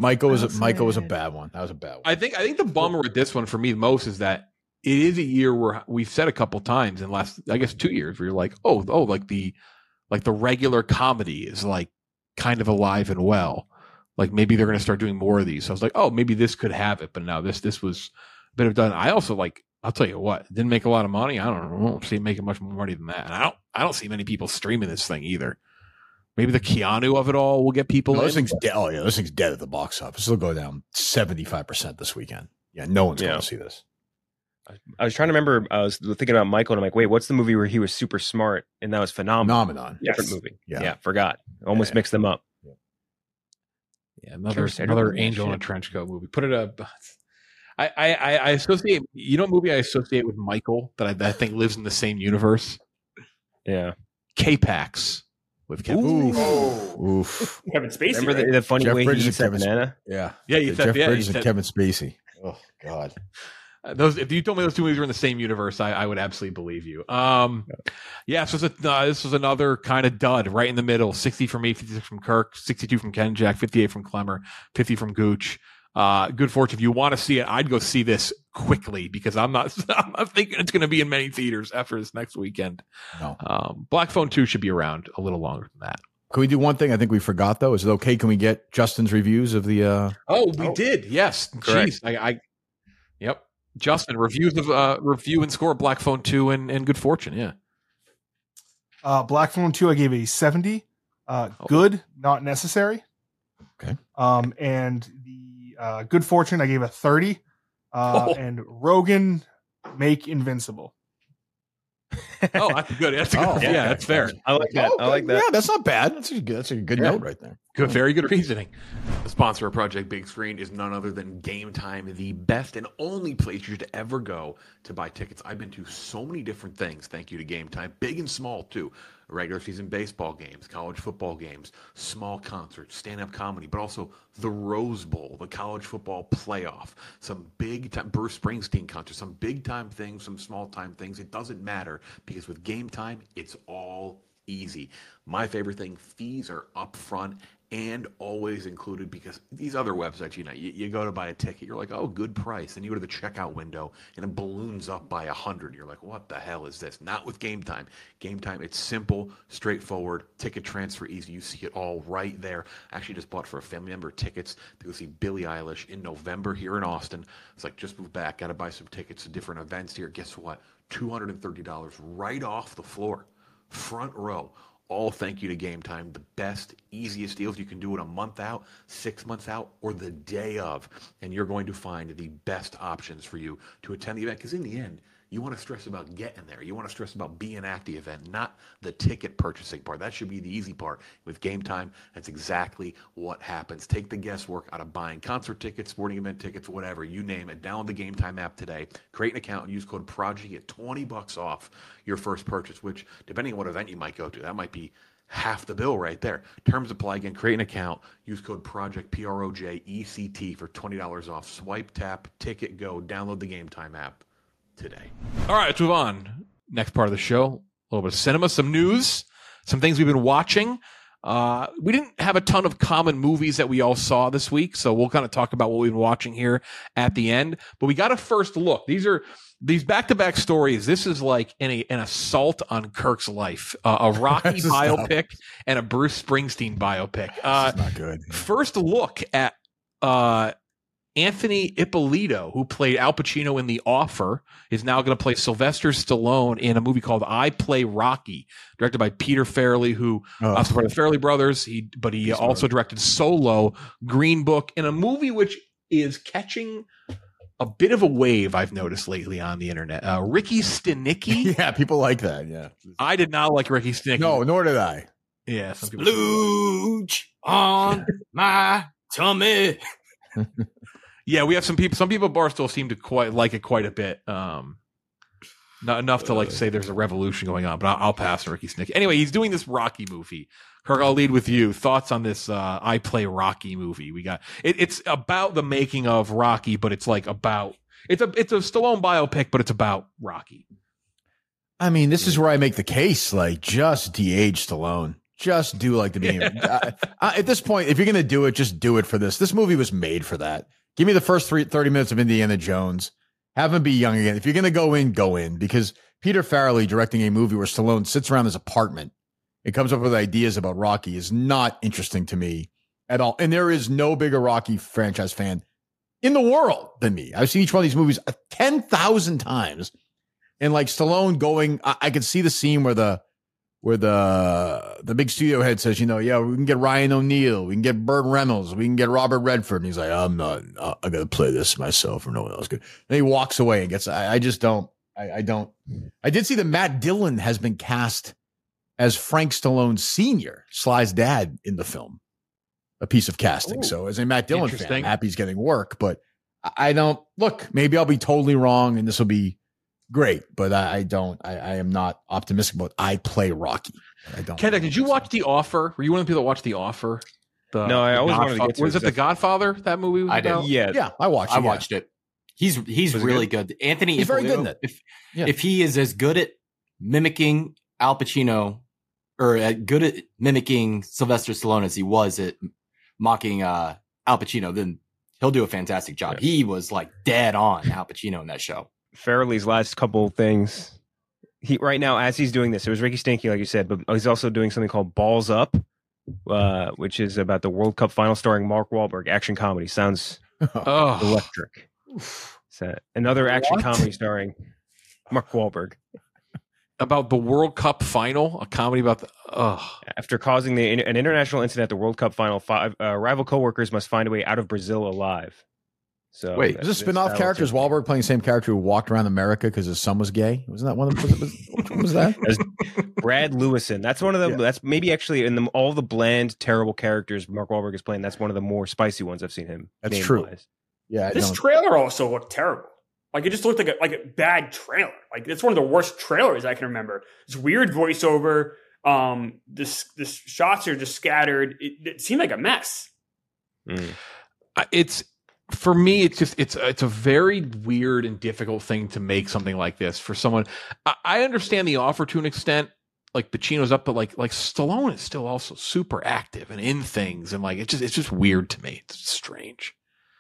bad one. That was a bad one. I think the bummer with this one for me most is that it is a year where we've said a couple times in the last, I guess, 2 years where you're like, like the regular comedy is like kind of alive and well. Like, maybe they're going to start doing more of these. So I was like, oh, maybe this could have it. But now this was a bit of done. I also like, I'll tell you what, didn't make a lot of money. I don't see it making much more money than that. And I don't see many people streaming this thing either. Maybe the Keanu of it all will get people in. Those things dead at the box office. It'll go down 75% this weekend. Yeah, no one's going to see this. I was trying to remember. I was thinking about Michael, and I'm like, wait, what's the movie where he was super smart? And that was Phenomenon. Yes. Different movie. Yeah, forgot. Almost mixed them up. Yeah, another Angel in a Trench Coat movie. Put it up. I associate. You know, what movie I associate with Michael that I think lives in the same universe. Yeah, K-Pax with Kevin. Oof. Kevin Spacey. Remember the funny Jeff way Bridges he eats that banana? Yeah, Jeff Bridges and Kevin Spacey. Oh God. If you told me those 2 movies were in the same universe, I would absolutely believe you. Yeah, so this was another kind of dud right in the middle. 60 from me, 56 from Kirk, 62 from Ken Jack, 58 from Clemmer, 50 from Gooch. Good fortune. If you want to see it, I'd go see this quickly because I'm not thinking it's going to be in many theaters after this next weekend. No. Black Phone 2 should be around a little longer than that. Can we do one thing? I think we forgot though. Is it okay? Can we get Justin's reviews of the? We did. Yes. Correct. Jeez. Yep. Justin, reviews of review and score Black Phone 2 and Good Fortune, yeah. Black Phone 2 I gave a 70. Good, not necessary. Okay. And the Good Fortune I gave a 30. And Rogan, make invincible. Oh, that's good. That's a good. Oh, Yeah, that's fair. I like that. I like that. Yeah, that's not bad. That's a good note right there. Good, very good reasoning. The sponsor of Project Big Screen is none other than Game Time, the best and only place you should ever go to buy tickets. I've been to so many different things, thank you to Game Time, big and small too. Regular season baseball games, college football games, small concerts, stand-up comedy, but also the Rose Bowl, the college football playoff, some big-time Bruce Springsteen concerts, some big-time things, some small-time things. It doesn't matter because with Game Time, it's all easy. My favorite thing, fees are upfront and always included, because these other websites, you go to buy a ticket, you're like, oh, good price. Then you go to the checkout window and it balloons up by 100. You're like, what the hell is this? Not with Game Time. Game Time, it's simple, straightforward, ticket transfer easy. You see it all right there. I actually just bought for a family member tickets to go see Billie Eilish in November here in Austin. It's like, just moved back, got to buy some tickets to different events here. Guess what? $230 right off the floor. Front row. All thank you to Game Time. The best, easiest deals. You can do it a month out, 6 months out, or the day of. And you're going to find the best options for you to attend the event. Because in the end, you want to stress about getting there. You want to stress about being at the event, not the ticket purchasing part. That should be the easy part. With Game Time, that's exactly what happens. Take the guesswork out of buying concert tickets, sporting event tickets, whatever, you name it. Download the Game Time app today. Create an account and use code PROJECT. Get $20 off your first purchase, which, depending on what event you might go to, that might be half the bill right there. Terms apply. Again, create an account. Use code PROJECT, PROJECT, for $20 off. Swipe, tap, ticket, go. Download the Game Time app today. All right, let's move on. Next part of the show, a little bit of cinema, some news, some things we've been watching. We didn't have a ton of common movies that we all saw this week, so we'll kind of talk about what we've been watching here at the end. But we got a first look. These back-to-back stories. This is like an assault on Kirk's life. A Rocky biopic and a Bruce Springsteen biopic. It's not good. First look at Anthony Ippolito, who played Al Pacino in The Offer, is now going to play Sylvester Stallone in a movie called I Play Rocky, directed by Peter Farrelly, who supported the Farrelly brothers. He also directed Solo, Green Book, in a movie which is catching a bit of a wave, I've noticed lately on the internet. Ricky Stenicki. Yeah, people like that. Yeah, I did not like Ricky Stenicki. No, nor did I. Yeah, some people Splooge on my tummy. Yeah, we have some people. Some people at Barstool seem to quite like it quite a bit. Not enough to like say there's a revolution going on, but I'll pass on Ricky Stenicki. Anyway, he's doing this Rocky movie. Kirk, I'll lead with you. Thoughts on this I Play Rocky movie? We got it's about the making of Rocky, but it's like about it's a Stallone biopic, but it's about Rocky. I mean, this is where I make the case, like, just de-age Stallone. Just do like the beginning. At this point, if you're going to do it, just do it for this. This movie was made for that. Give me the first 30 minutes of Indiana Jones. Have him be young again. If you're going to go in. Because Peter Farrelly directing a movie where Stallone sits around his apartment and comes up with ideas about Rocky is not interesting to me at all. And there is no bigger Rocky franchise fan in the world than me. I've seen each one of these movies 10,000 times. And like Stallone going, I could see the scene where the big studio head says, we can get Ryan O'Neal, we can get Burt Reynolds, we can get Robert Redford. And he's like, I got to play this myself or no one else could. And he walks away and gets, I just don't. I did see that Matt Dillon has been cast as Frank Stallone Sr., Sly's dad in the film. A piece of casting. Ooh, so as a Matt Dillon fan, I'm happy he's getting work, but I don't look, maybe I'll be totally wrong and this will be great, but I am not optimistic about I Play Rocky. I don't. Kendrick, did you watch The Offer? Were you one of the people that watched The Offer? No, I always wanted to get to. Was it The Godfather? That movie was about? Yeah, I watched it. He's really good. Anthony, he's very good in it. If he is as good at mimicking Al Pacino or good at mimicking Sylvester Stallone as he was at mocking Al Pacino, then he'll do a fantastic job. Yeah. He was like dead on Al Pacino in that show. Farrelly's last couple of things. Right now, as he's doing this, it was Ricky Stenicki, like you said, but he's also doing something called Balls Up, which is about the World Cup final starring Mark Wahlberg. Action comedy. Sounds electric. So another action comedy starring Mark Wahlberg. About the World Cup final, a comedy about the. After causing an international incident at the World Cup final, rival coworkers must find a way out of Brazil alive. So Wait, Was this spin-off character? Is Wahlberg playing the same character who walked around America because his son was gay? Wasn't that one of them? Which one was that? Brad Lewison. That's one of the. That's maybe actually in all the bland, terrible characters Mark Wahlberg is playing. That's one of the more spicy ones I've seen him. That's true. Wise. Yeah, This trailer also looked terrible. Like it just looked like a bad trailer. Like it's one of the worst trailers I can remember. It's weird voiceover. This shots are just scattered. It seemed like a mess. It's for me. It's a very weird and difficult thing to make something like this for someone. I understand the offer to an extent. Like Pacino's up, but like Stallone is still also super active and in things, and like it's just weird to me. It's strange.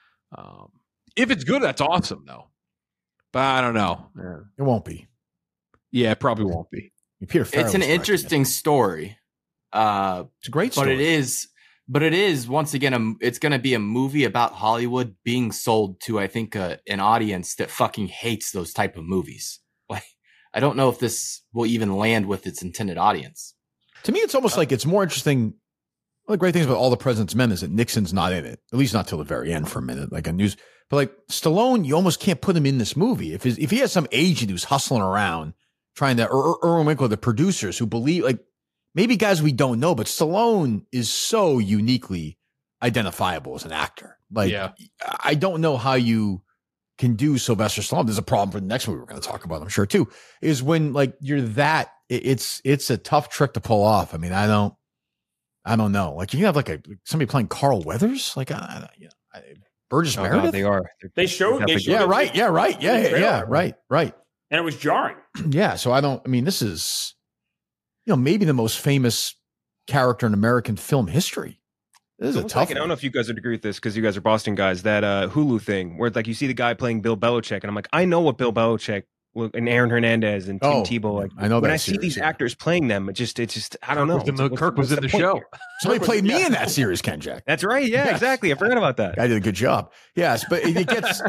If it's good, that's awesome though. But I don't know. It won't be. Yeah, it probably won't be. Peter Farrell It's an was directing interesting story. It's a great story. But it is once again, it's going to be a movie about Hollywood being sold to, I think, an audience that fucking hates those type of movies. Like, I don't know if this will even land with its intended audience. To me, it's almost like it's more interesting. One of the great things about All the President's Men is that Nixon's not in it, at least not till the very end for a minute, like a news. But like Stallone, you almost can't put him in this movie. If he has some agent who's hustling around trying to, or Irwin Winkler, the producers who believe, like maybe guys we don't know, but Stallone is so uniquely identifiable as an actor. Like, I don't know how you can do Sylvester Stallone. There's a problem for the next movie we're going to talk about, I'm sure too, is when like you're that, it's a tough trick to pull off. I mean, I don't know. Like you have like somebody playing Carl Weathers, like Burgess Meredith. God, they are. They showed. Yeah, right. Yeah, right. Yeah, right. And it was jarring. Yeah. So I mean, this is, maybe the most famous character in American film history. This is a tough I don't know if you guys would agree with this because you guys are Boston guys. That Hulu thing where like you see the guy playing Bill Belichick, and I'm like, I know what Bill Belichick and Aaron Hernandez and Tim Tebow. Like, I know when that I see series, these actors playing them, it's just I don't know. Kirk was in the show. Here? Somebody played me in that series, Ken Jack. That's right. Yeah, exactly. I forgot about that. I did a good job. Yes, but it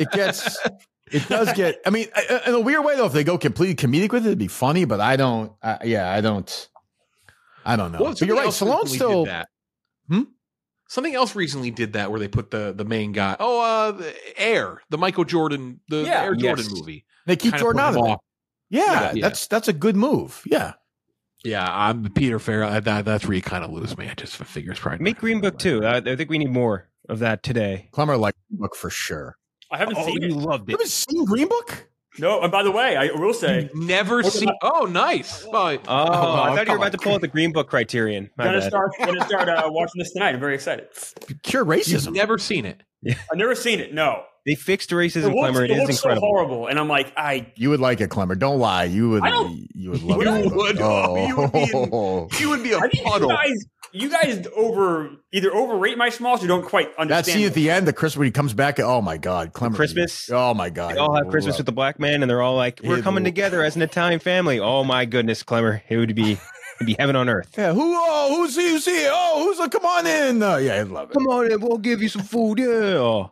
does get. I mean, in a weird way though, if they go completely comedic with it, it'd be funny. But I don't know. Well, but you're right. Stallone still. Something else recently did that where they put the main guy. The Air, the Michael Jordan, the Air Jordan movie. They keep Kinda Jordan out of it. Yeah, Yeah. that's a good move. Yeah. Yeah, I'm Peter Farrell. That's where you kind of lose me. I just figure it's probably Make Green Book too. I think we need more of that today. Clemmer liked Green Book for sure. I haven't seen it. You loved You it. haven't seen Green Book? No, and by the way, I will say, never seen. Oh, nice. I thought you were about to pull out the Green Book criterion. My gonna bad. start watching this tonight. I'm very excited. Cure racism. You've never seen it. I've never seen it. No, They fixed racism, it Clemmer. It is looks incredible. so horrible, and I'm like, You would like it, Clemmer. Don't lie. You would. I don't- You would love You it. would. Oh. You would be a I think puddle. you guys either overrate my smalls or don't quite That understand. scene at the end, the Christmas when he comes back. Oh my God, Clemmer. Christmas? Oh my God. They all have Christmas with the black man, and they're all like, "We're He'd coming lo- together as an Italian family." Oh my goodness, Clemmer! It'd be heaven on earth. Yeah. Who's here? Oh, come on in. Yeah, I'd love it. Come on in, we'll give you some food. Yeah.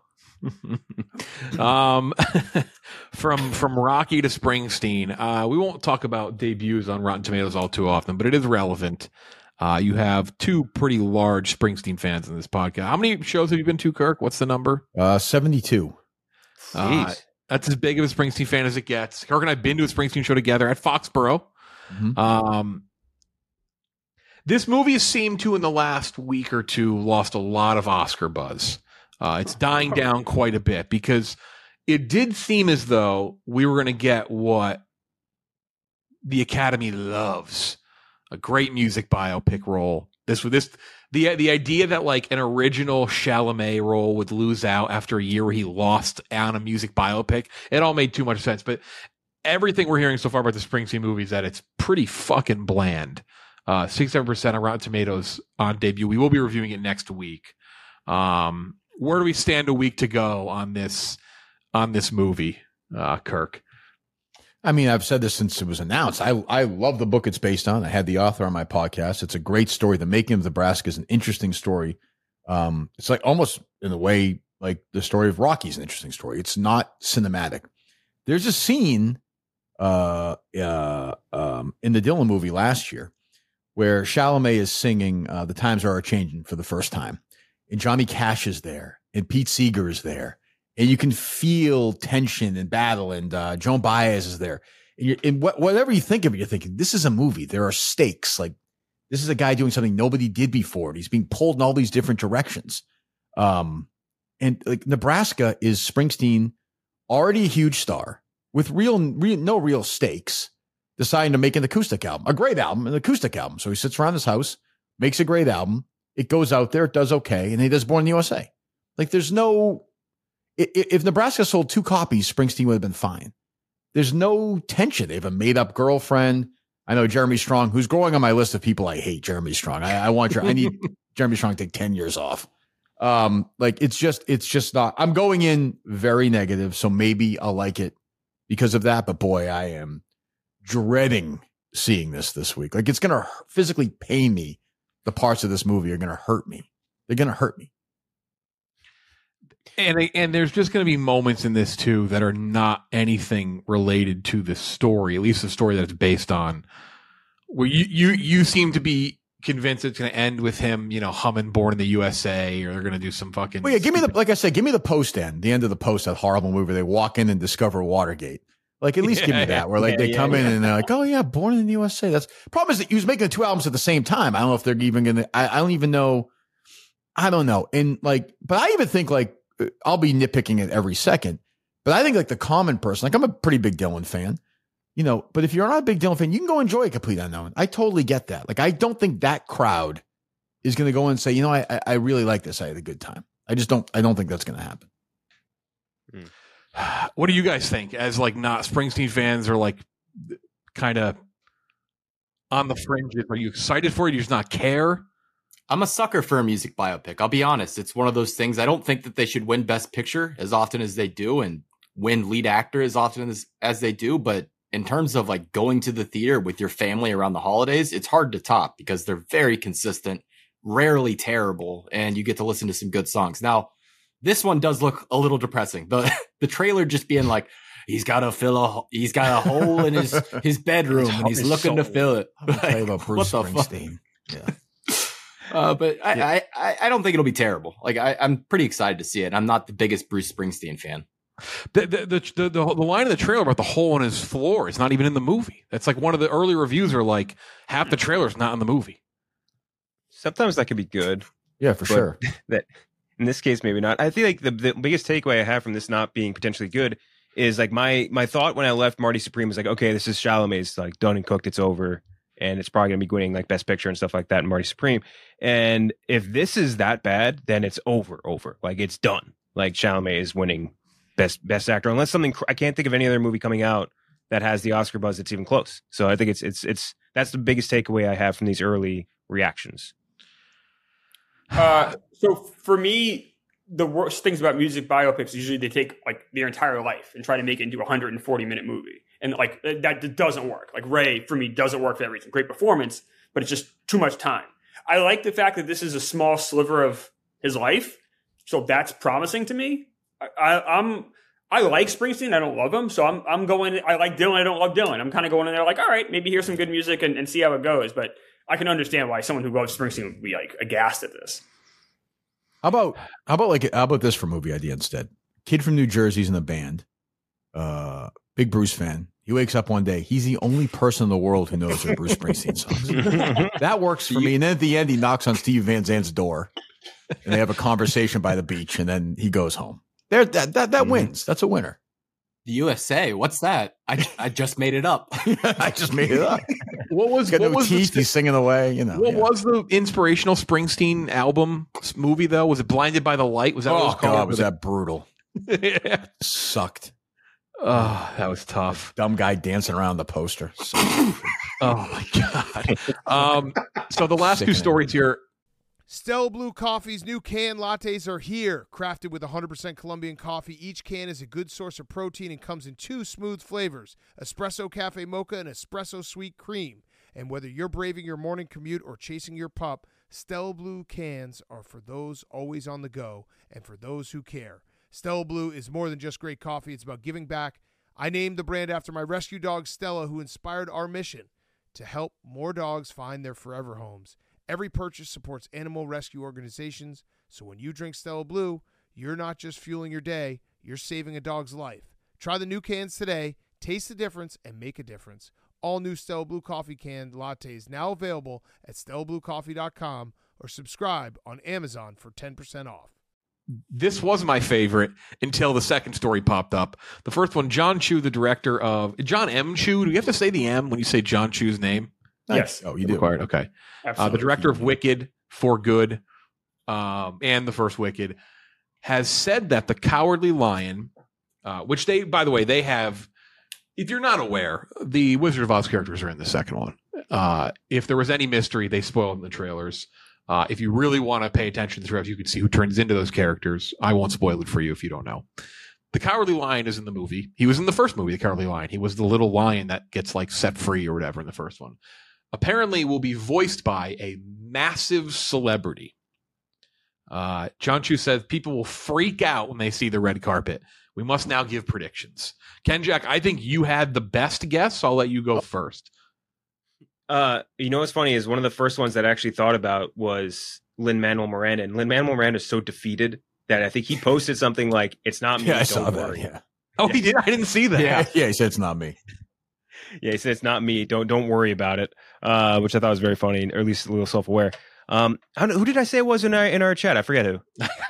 From Rocky to Springsteen, we won't talk about debuts on Rotten Tomatoes all too often, but it is relevant. You have two pretty large Springsteen fans in this podcast. How many shows have you been to, Kirk? What's the number? 72. Jeez. That's as big of a Springsteen fan as it gets. Kirk and I have been to a Springsteen show together at Foxborough. Mhm. This movie has seemed to, in the last week or two, lost a lot of Oscar buzz. It's dying down quite a bit because it did seem as though we were going to get what the Academy loves: a great music biopic role. The idea that like an original Chalamet role would lose out after a year where he lost on a music biopic, it all made too much sense. But everything we're hearing so far about the Springsteen movie is that it's pretty fucking bland. 67% on Rotten Tomatoes on debut. We will be reviewing it next week. Where do we stand a week to go on this movie, Kirk? I mean, I've said this since it was announced. I love the book it's based on. I had the author on my podcast. It's a great story. The Making of Nebraska is an interesting story. It's like almost in a way like the story of Rocky is an interesting story. It's not cinematic. There's a scene in the Dylan movie last year where Chalamet is singing "The Times Are Changing" for the first time, and Johnny Cash is there, and Pete Seeger is there, and you can feel tension and battle. And Joan Baez is there. And whatever you think of it, you're thinking, this is a movie. There are stakes. Like, this is a guy doing something nobody did before. And he's being pulled in all these different directions. And like Nebraska is Springsteen, already a huge star with no real stakes, deciding to make an acoustic album, a great album, an acoustic album. So he sits around his house, makes a great album. It goes out there, it does okay, and he does Born in the USA. Like, there's no, if Nebraska sold 2 copies, Springsteen would have been fine. There's no tension. They have a made-up girlfriend. I know Jeremy Strong, who's growing on my list of people I hate. Jeremy Strong. I need Jeremy Strong to take 10 years off. Like, it's just not. I'm going in very negative, so maybe I'll like it because of that. But boy, I am dreading seeing this week. Like, it's gonna physically pain me. The parts of this movie are gonna hurt me. They're gonna hurt me. And there's just going to be moments in this too that are not anything related to the story, at least the story that it's based on, where you seem to be convinced it's going to end with him, humming Born in the USA, or they're going to do some fucking. Well, yeah, give me the post end, the end of the post, that horrible movie where they walk in and discover Watergate. Like, at least give me that, where they come in and they're like, oh yeah, Born in the USA. That's problem is that he was making the 2 albums at the same time. I don't know if they're even going to. I don't even know. I don't know. And like, but I even think like. I'll be nitpicking it every second, but I think like the common person, like I'm a pretty big Dylan fan, but if you're not a big Dylan fan, you can go enjoy a Complete Unknown. I totally get that. Like, I don't think that crowd is going to go and say, I really like this. I had a good time. I don't think that's going to happen. What do you guys think as like not Springsteen fans, or like kind of on the fringes? Are you excited for it? Do you just not care? I'm a sucker for a music biopic. I'll be honest. It's one of those things. I don't think that they should win Best Picture as often as they do and win lead actor as often as they do. But in terms of like going to the theater with your family around the holidays, it's hard to top because they're very consistent, rarely terrible, and you get to listen to some good songs. Now, this one does look a little depressing. The trailer just being like, he's got a hole in his bedroom and he's looking to fill it. I'm gonna tell you about Bruce Springsteen. Yeah. But I don't think it'll be terrible. Like, I'm pretty excited to see it. I'm not the biggest Bruce Springsteen fan. The line in the trailer about the hole in his floor is not even in the movie. That's like one of the early reviews are like half the trailer's not in the movie. Sometimes that could be good. Yeah, for sure. That in this case, maybe not. I feel like the biggest takeaway I have from this not being potentially good is like my thought when I left Marty Supreme was like, okay, this is Chalamet's like done and cooked. It's over. And it's probably going to be winning like Best Picture and stuff like that in Marty Supreme. And if this is that bad, then it's over. Like, it's done. Like, Chalamet is winning Best Actor, unless something. I can't think of any other movie coming out that has the Oscar buzz that's even close. So I think it's that's the biggest takeaway I have from these early reactions. So for me, the worst things about music biopics, usually they take like their entire life and try to make it into a 140-minute movie. And like that doesn't work. Like Ray, for me, doesn't work for everything. Great performance, but it's just too much time. I like the fact that this is a small sliver of his life. So that's promising to me. I like Springsteen. I don't love him. So I'm going, I like Dylan. I don't love Dylan. I'm kind of going in there like, all right, maybe here's some good music and see how it goes. But I can understand why someone who loves Springsteen would be like aghast at this. How about this for movie idea instead? Kid from New Jersey's in the band. Big Bruce fan. He wakes up one day. He's the only person in the world who knows their Bruce Springsteen songs. That works for me. And then at the end, he knocks on Steve Van Zandt's door, and they have a conversation by the beach, and then he goes home. That wins. That's a winner. The USA. What's that? I just made it up. I just made it up. What was teeth? He's singing away. What was the inspirational Springsteen album movie though? Was it Blinded by the Light? Was that what it was called? God, was that brutal? Yeah. Sucked. Oh, that was tough. Dumb guy dancing around the poster. Oh my God. So the last two stories here. Stella Blue Coffee's new canned lattes are here. Crafted with 100% Colombian coffee, each can is a good source of protein and comes in 2 smooth flavors, Espresso Cafe Mocha and Espresso Sweet Cream. And whether you're braving your morning commute or chasing your pup, Stella Blue cans are for those always on the go and for those who care. Stella Blue is more than just great coffee. It's about giving back. I named the brand after my rescue dog, Stella, who inspired our mission to help more dogs find their forever homes. Every purchase supports animal rescue organizations, so when you drink Stella Blue, you're not just fueling your day, you're saving a dog's life. Try the new cans today. Taste the difference and make a difference. All new Stella Blue Coffee canned lattes now available at StellaBlueCoffee.com or subscribe on Amazon for 10% off. This was my favorite until the second story popped up. The first one, John Chu, the director of John M. Chu. Do you have to say the M when you say John Chu's name? Yes. Oh, you do. Required. Okay. The director of Wicked, For Good, and the first Wicked, has said that The Cowardly Lion, which they, by the way, they have. If you're not aware, the Wizard of Oz characters are in the second one. If there was any mystery, they spoiled in the trailers. If you really want to pay attention to the trailers, you can see who turns into those characters. I won't spoil it for you if you don't know. The Cowardly Lion is in the movie. He was in the first movie, The Cowardly Lion. He was the little lion that gets like set free or whatever in the first one. Apparently will be voiced by a massive celebrity. John Chu says people will freak out when they see the red carpet. We must now give predictions. Ken Jack, I think you had the best guess, so I'll let you go first. You know what's funny is one of the first ones that I actually thought about was Lin-Manuel Miranda. And Lin-Manuel Miranda is so defeated that I think he posted something like, "It's not me, Yeah, I don't saw that. worry." Yeah. Oh, he did? I didn't see that. Yeah, he said it's not me. Yeah, he said it's not me. Don't worry about it. Which I thought was very funny, or at least a little self-aware. I don't know, who did I say it was in our chat? I forget who.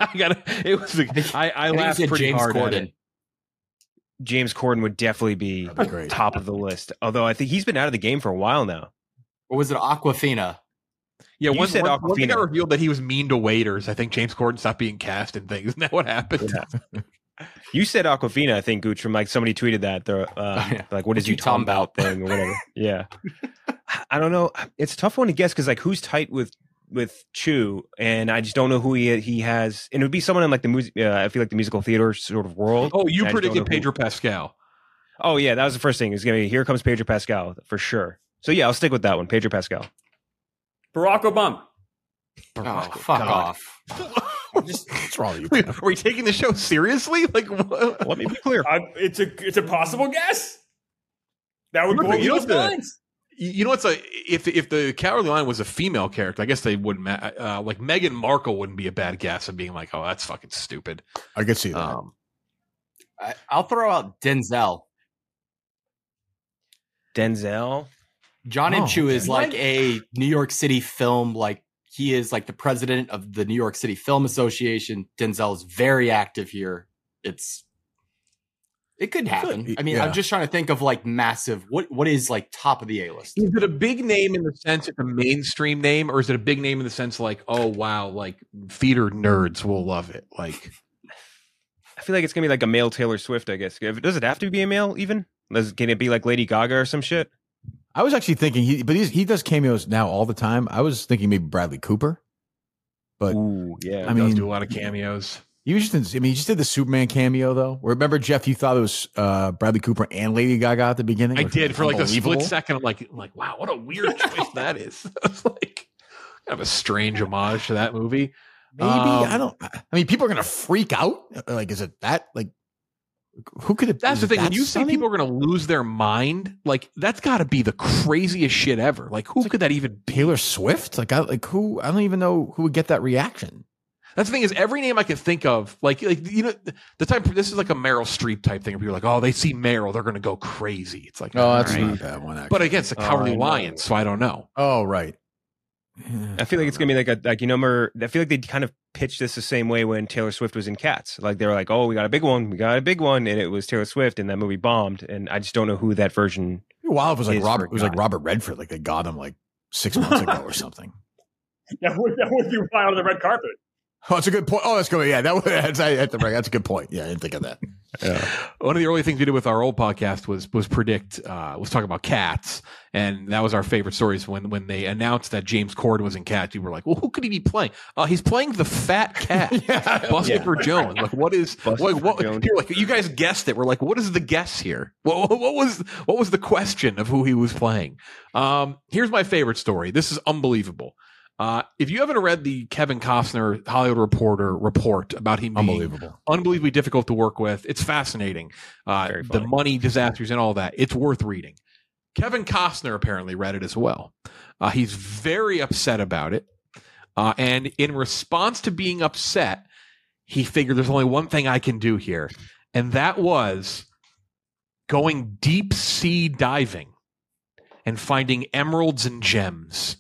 I laughed pretty James hard at Corden. it. James Corden would definitely be That'd be great. top of the list. Although I think he's been out of the game for a while now. Or was it Aquafina? Yeah, You one said one thing Awkwafina. got revealed that he was mean to waiters. I think James Corden stopped being cast in things. Isn't that what happened? Yeah. You said Aquafina, I think, Gooch, from like somebody tweeted that. Like, what is you talking about thing or whatever. Yeah. I don't know. It's a tough one to guess because like who's tight with Chu, and I just don't know who he has. And it would be someone in like I feel like the musical theater sort of world. Oh, you And I just don't predicted know who. Pedro Pascal. Oh yeah, that was the first thing. It's gonna be Here Comes Pedro Pascal for sure. So yeah, I'll stick with that one, Pedro Pascal. Barack Obama. Oh, fuck off. What's wrong with you? Wait, are we taking the show seriously? Like, what? Let me be clear. It's a possible guess. That would blow You know people's the- minds. You know what's if the Cowardly Lion was a female character, I guess they wouldn't. Like Meghan Markle wouldn't be a bad guess of being like, oh, that's fucking stupid. I could see that. I'll throw out Denzel. Denzel. John M. Chu is okay. like a New York City film, like he is like the president of the New York City Film Association. Denzel is very active here. It could happen. I mean, Yeah. I'm just trying to think of like massive. What is like top of the A list? Is it a big name in the sense it's a mainstream name, or is it a big name in the sense like, oh wow, like theater nerds will love it? Like, I feel like it's gonna be like a male Taylor Swift, I guess. Does it have to be a male even? Can it be like Lady Gaga or some shit? I was actually thinking he does cameos now all the time. I was thinking maybe Bradley Cooper, but Ooh, yeah. I he does mean, do a lot of cameos. you just he just did the Superman cameo though. Remember, Jeff, you thought it was Bradley Cooper and Lady Gaga at the beginning. I which did was for like a unbelievable. split second. I'm like, wow, what a weird choice that is. It's like kind of a strange homage to that movie. Maybe I don't. I mean, people are gonna freak out. Like, is it that? Like, who could it? That's is the it thing. that When you say stunning? people are going to lose their mind, like that's got to be the craziest shit ever. Like, who could that even be? Taylor Swift, like who? I don't even know who would get that reaction. That's the thing is every name I could think of, like you know, the type. This is like a Meryl Streep type thing. Where people are like, oh, they see Meryl, they're going to go crazy. It's like, Oh, that's all right. not a bad one. Actually. But again, it's a Cowardly I know. Lion, so I don't know. Oh, right. I feel like it's gonna be like you know, remember, I feel like they kind of pitched this the same way when Taylor Swift was in Cats. Like they were like, "Oh, we got a big one, and it was Taylor Swift, and that movie bombed." And I just don't know who that version. Wow, it was like Is Robert. for It was like God. Robert Redford. Like they got him like 6 months ago or something. That would be wild on the red carpet. Oh, that's a good point. Oh, that's good. Yeah, that's a good point. Yeah, I didn't think of that. One of the early things we did with our old podcast was talking about Cats, and that was our favorite stories when they announced that James Corden was in Cats. You were like, well, who could he be playing? He's playing the fat cat, Buster Jones. Like, what is what? Jones. You're like, you guys guessed it. We're like, what is the guess here? What was the question of who he was playing? Here's my favorite story. This is unbelievable. If you haven't read the Kevin Costner Hollywood Reporter report about him being unbelievably difficult to work with, it's fascinating. Very The funny. money disasters and all that. It's worth reading. Kevin Costner apparently read it as well. He's very upset about it. And in response to being upset, he figured there's only one thing I can do here. and that was going deep sea diving and finding emeralds and gems.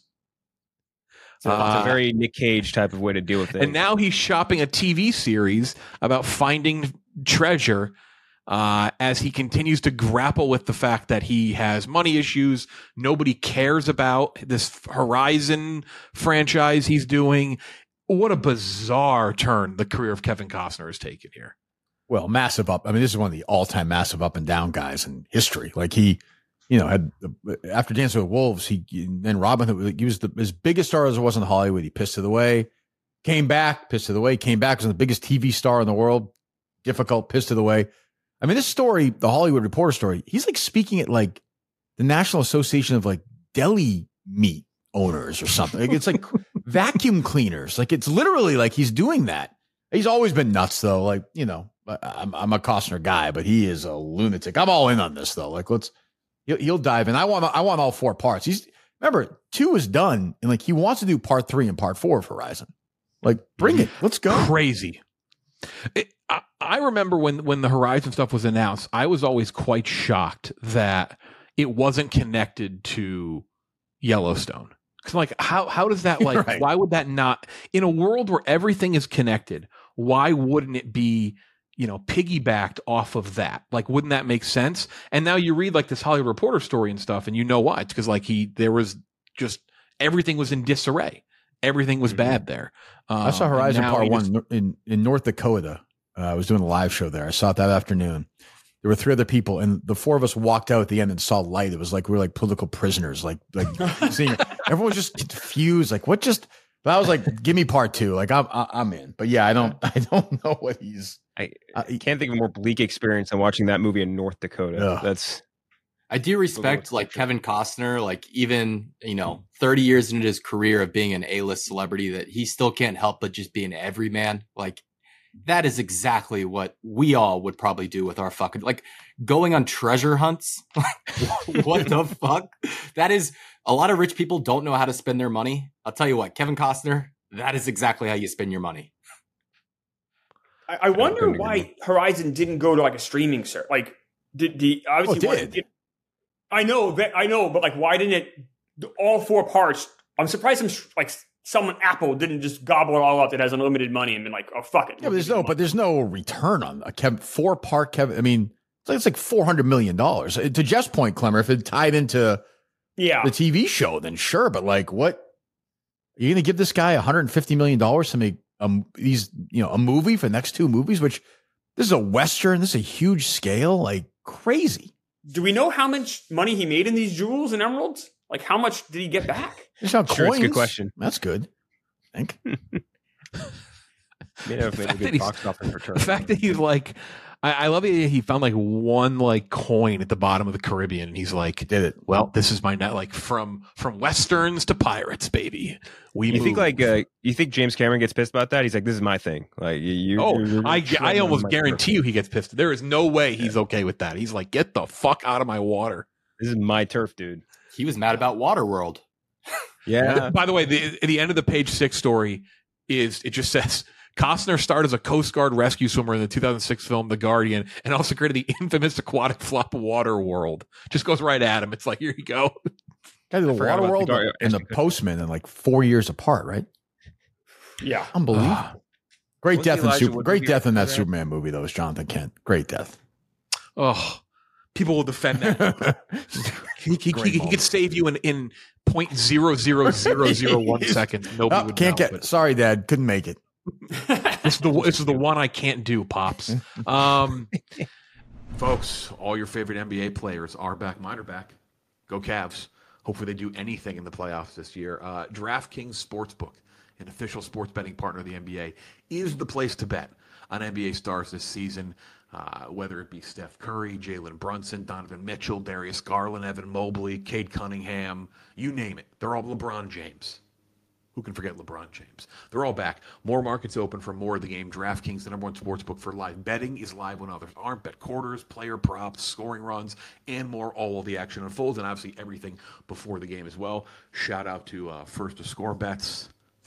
So it's a very Nick Cage type of way to deal with it. And now he's shopping a TV series about finding treasure as he continues to grapple with the fact that he has money issues. Nobody cares about this Horizon franchise he's doing. What a bizarre turn the career of Kevin Costner has taken here. Well, massive up. I mean, this is one of the all-time massive up and down guys in history. Like he, had after Dancing with Wolves, then Robin Hood. He was his biggest star as it was in Hollywood. He pissed it away, came back, pissed it away, came back, was the biggest TV star in the world. Difficult, pissed it away. I mean, this story, the Hollywood Reporter story, he's like speaking at like the National Association of like deli meat owners or something. Like, it's like vacuum cleaners. Like it's literally like he's doing that. He's always been nuts though. Like, I'm a Costner guy, but he is a lunatic. I'm all in on this though. Like he'll dive in. I want all 4 parts. Remember 2 is done and like he wants to do part 3 and part 4 of Horizon. Like bring it. Let's go. Crazy. I remember when the Horizon stuff was announced, I was always quite shocked that it wasn't connected to Yellowstone. Because like, how does that like? Right. Why would that not? In a world where everything is connected, why wouldn't it be piggybacked off of that? Like, wouldn't that make sense? And now you read like this Hollywood Reporter story and stuff, and you know why? It's because like there was just everything was in disarray. Everything was bad there. I saw Horizon Part 1 in North Dakota. I was doing a live show there. I saw it that afternoon. There were 3 other people, and the 4 of us walked out at the end and saw light. It was like we were like political prisoners, like seeing everyone was just confused. Like what? Just but I was like, give me part 2. Like I'm in. But yeah, I don't know what he's. I can't think of a more bleak experience than watching that movie in North Dakota. That's. I do respect like Kevin Costner, like even 30 years into his career of being an A-list celebrity, that he still can't help but just be an everyman. Like. That is exactly what we all would probably do with our fucking like going on treasure hunts. What the fuck? That is a lot of rich people don't know how to spend their money. I'll tell you what, Kevin Costner, that is exactly how you spend your money. I wonder why Horizon didn't go to like a streaming service. Like did obviously I know, but like why didn't it all 4 parts? I'm surprised someone Apple didn't just gobble it all up that has unlimited money and been like, oh fuck it. Yeah, but there's no return on a 4-part Kevin. I mean, it's like $400 million. To Jeff's point, Clemmer, if it tied into the TV show, then sure. But like, what are you going to give this guy $150 million to make a movie for the next 2 movies? Which this is a Western. This is a huge scale, like crazy. Do we know how much money he made in these jewels and emeralds? Like, how much did he get back? Sure, it's a good question. That's good. I think. The fact that he's like, I love it. He found like 1 like coin at the bottom of the Caribbean, and he's like, "Did it? Well, this is my net. Like from westerns to pirates, baby. You think James Cameron gets pissed about that? He's like, this is my thing. Like I almost guarantee you he gets pissed. There is no way he's okay with that. He's like, get the fuck out of my water. This is my turf, dude. He was mad about Waterworld. Yeah. By the way, the end of the page 6 story it just says Costner starred as a Coast Guard rescue swimmer in the 2006 film The Guardian, and also created the infamous aquatic flop Waterworld. Just goes right at him. It's like, here you go. The Waterworld and The Postman in like 4 years apart, right? Yeah, unbelievable. Great death in that Superman movie, though, is Jonathan Kent. Great death. Oh. People will defend that. he could save you in 0.00001 seconds. Nobody would can't know, get. Sorry, Dad, couldn't make it. This is the one I can't do, Pops. Folks, all your favorite NBA players are back. Mine are back. Go Cavs. Hopefully they do anything in the playoffs this year. DraftKings Sportsbook, an official sports betting partner of the NBA, is the place to bet on NBA stars this season. Whether it be Steph Curry, Jalen Brunson, Donovan Mitchell, Darius Garland, Evan Mobley, Cade Cunningham, you name it. They're all LeBron James. Who can forget LeBron James? They're all back. More markets open for more of the game. DraftKings, the #1 sportsbook for live betting, is live when others aren't. Bet quarters, player props, scoring runs, and more. All of the action unfolds, and obviously everything before the game as well. Shout out to First to Score Bets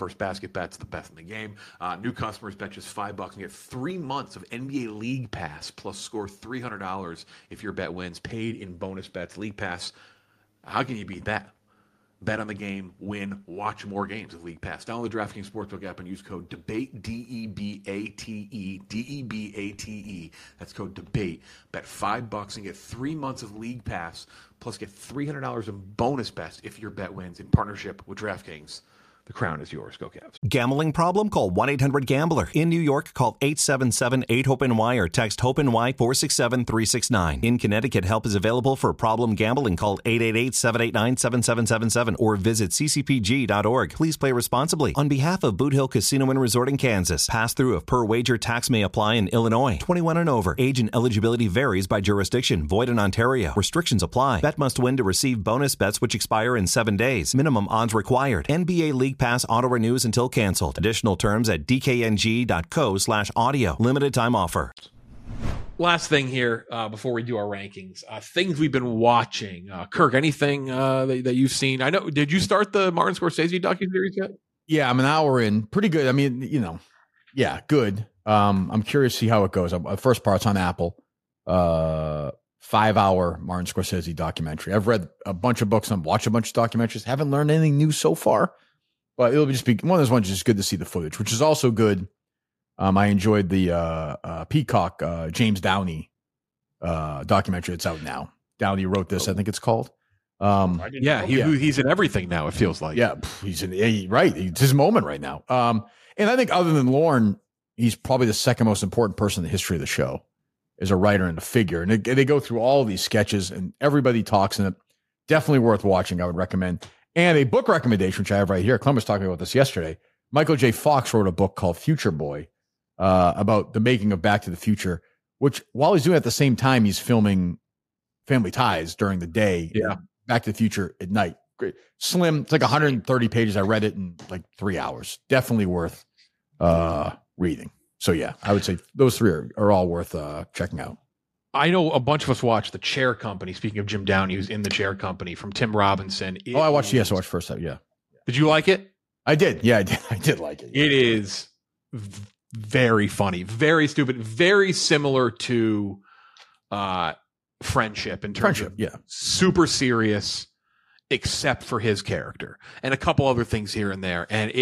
First basket bet's the best in the game. New customers bet just $5 and get 3 months of NBA League Pass plus score $300 if your bet wins. Paid in bonus bets. League Pass. How can you beat that? Bet on the game, win, watch more games with League Pass. Download the DraftKings Sportsbook app and use code DEBATE, DEBATE, DEBATE. That's code DEBATE. Bet $5 and get 3 months of League Pass, plus get $300 in bonus bets if your bet wins in partnership with DraftKings. The crown is yours. Go Cavs. Gambling problem? Call 1-800-GAMBLER. In New York, call 877-8-HOPE-NY or text HOPE-NY 467-369. In Connecticut, help is available for problem gambling. Call 888-789-7777 or visit ccpg.org. Please play responsibly. On behalf of Boot Hill Casino and Resort in Kansas, pass-through of per-wager tax may apply in Illinois. 21 and over. Age and eligibility varies by jurisdiction. Void in Ontario. Restrictions apply. Bet must win to receive bonus bets which expire in 7 days. Minimum odds required. NBA League Pass auto renews until canceled. Additional terms at dkng.co/audio. Limited time offer. Last thing here before we do our rankings, things we've been watching. Kirk, anything that you've seen? I know. Did you start the Martin Scorsese docuseries yet? Yeah, I'm an hour in. Pretty good. I mean, yeah, good. I'm curious to see how it goes. First part's on Apple. 5-hour Martin Scorsese documentary. I've read a bunch of books and watched a bunch of documentaries. Haven't learned anything new so far. But it'll just be one of those ones just good to see the footage, which is also good. I enjoyed the Peacock James Downey documentary that's out now. Downey wrote this, I think it's called. He's in everything now, it feels like. Yeah, right. It's his moment right now. And I think other than Lorne, he's probably the second most important person in the history of the show as a writer and a figure. And they go through all of these sketches and everybody talks in it. Definitely worth watching, I would recommend. And a book recommendation, which I have right here. Clem was talking about this yesterday. Michael J. Fox wrote a book called Future Boy about the making of Back to the Future, which while he's doing it at the same time, he's filming Family Ties during the day. Yeah. Back to the Future at night. Great. Slim. It's like 130 pages. I read it in like 3 hours. Definitely worth reading. So yeah, I would say those three are all worth checking out. I know a bunch of us watched The Chair Company. Speaking of Jim Downey, who's in The Chair Company from Tim Robinson. I watched first time. Yeah. Did you like it? I did. Yeah, I did. I did like it. Yeah. It is very funny, very stupid, very similar to Friendship in terms of super serious, except for his character and a couple other things here and there. And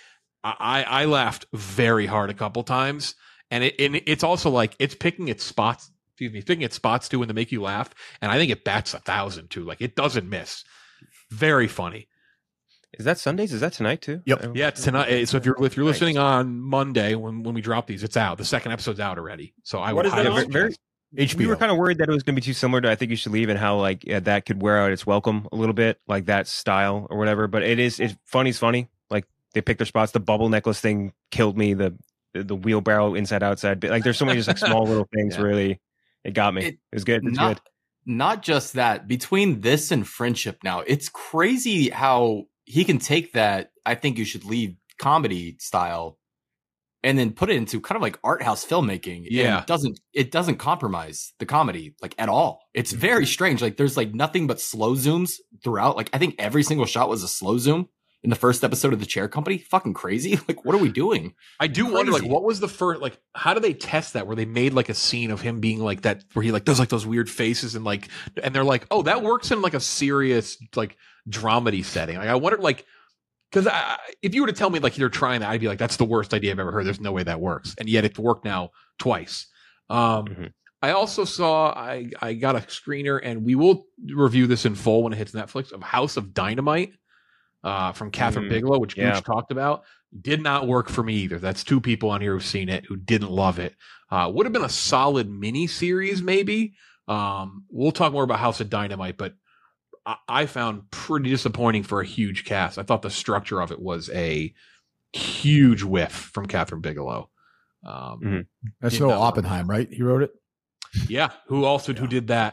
I laughed very hard a couple times. And it's also like it's picking its spots too when they make you laugh. And I think it bats 1,000 too. Like it doesn't miss. Very funny. Is that Sundays? Is that tonight too? Yep. Yeah, it's tonight. So if you're listening on Monday when we drop these, it's out. The second episode's out already. So I would highly suggest. HBO. We were kind of worried that it was going to be too similar to I Think You Should Leave and how like that could wear out its welcome a little bit, like that style or whatever. But it's funny's funny. Like they pick their spots. The bubble necklace thing killed me. The wheelbarrow inside outside. Like there's so many just like small little things. Really, it got me. It was good. It's good. Not just that. Between this and Friendship, now it's crazy how he can take that I Think You Should Leave comedy style and then put it into kind of like art house filmmaking. Yeah. And it doesn't compromise the comedy like at all. It's very strange. Like there's like nothing but slow zooms throughout. Like I think every single shot was a slow zoom in the first episode of The Chair Company. Fucking crazy. Like what are we doing? I do wonder like what was the first, like how do they test that where they made like a scene of him being like that where he like does like those weird faces and they're like, oh, that works in like a serious like dramedy setting. Like I wonder like, because if you were to tell me like you're trying that, I'd be like, that's the worst idea I've ever heard. There's no way that works. And yet it's worked now twice. I also saw, I got a screener and we will review this in full when it hits Netflix of House of Dynamite from Catherine Bigelow, which Gooch talked about. Did not work for me either. That's two people on here who've seen it who didn't love it. Would have been a solid mini series maybe. We'll talk more about House of Dynamite, but I found pretty disappointing for a huge cast. I thought the structure of it was a huge whiff from Catherine Bigelow. That's no Oppenheim, right? He wrote it. Yeah, who did that?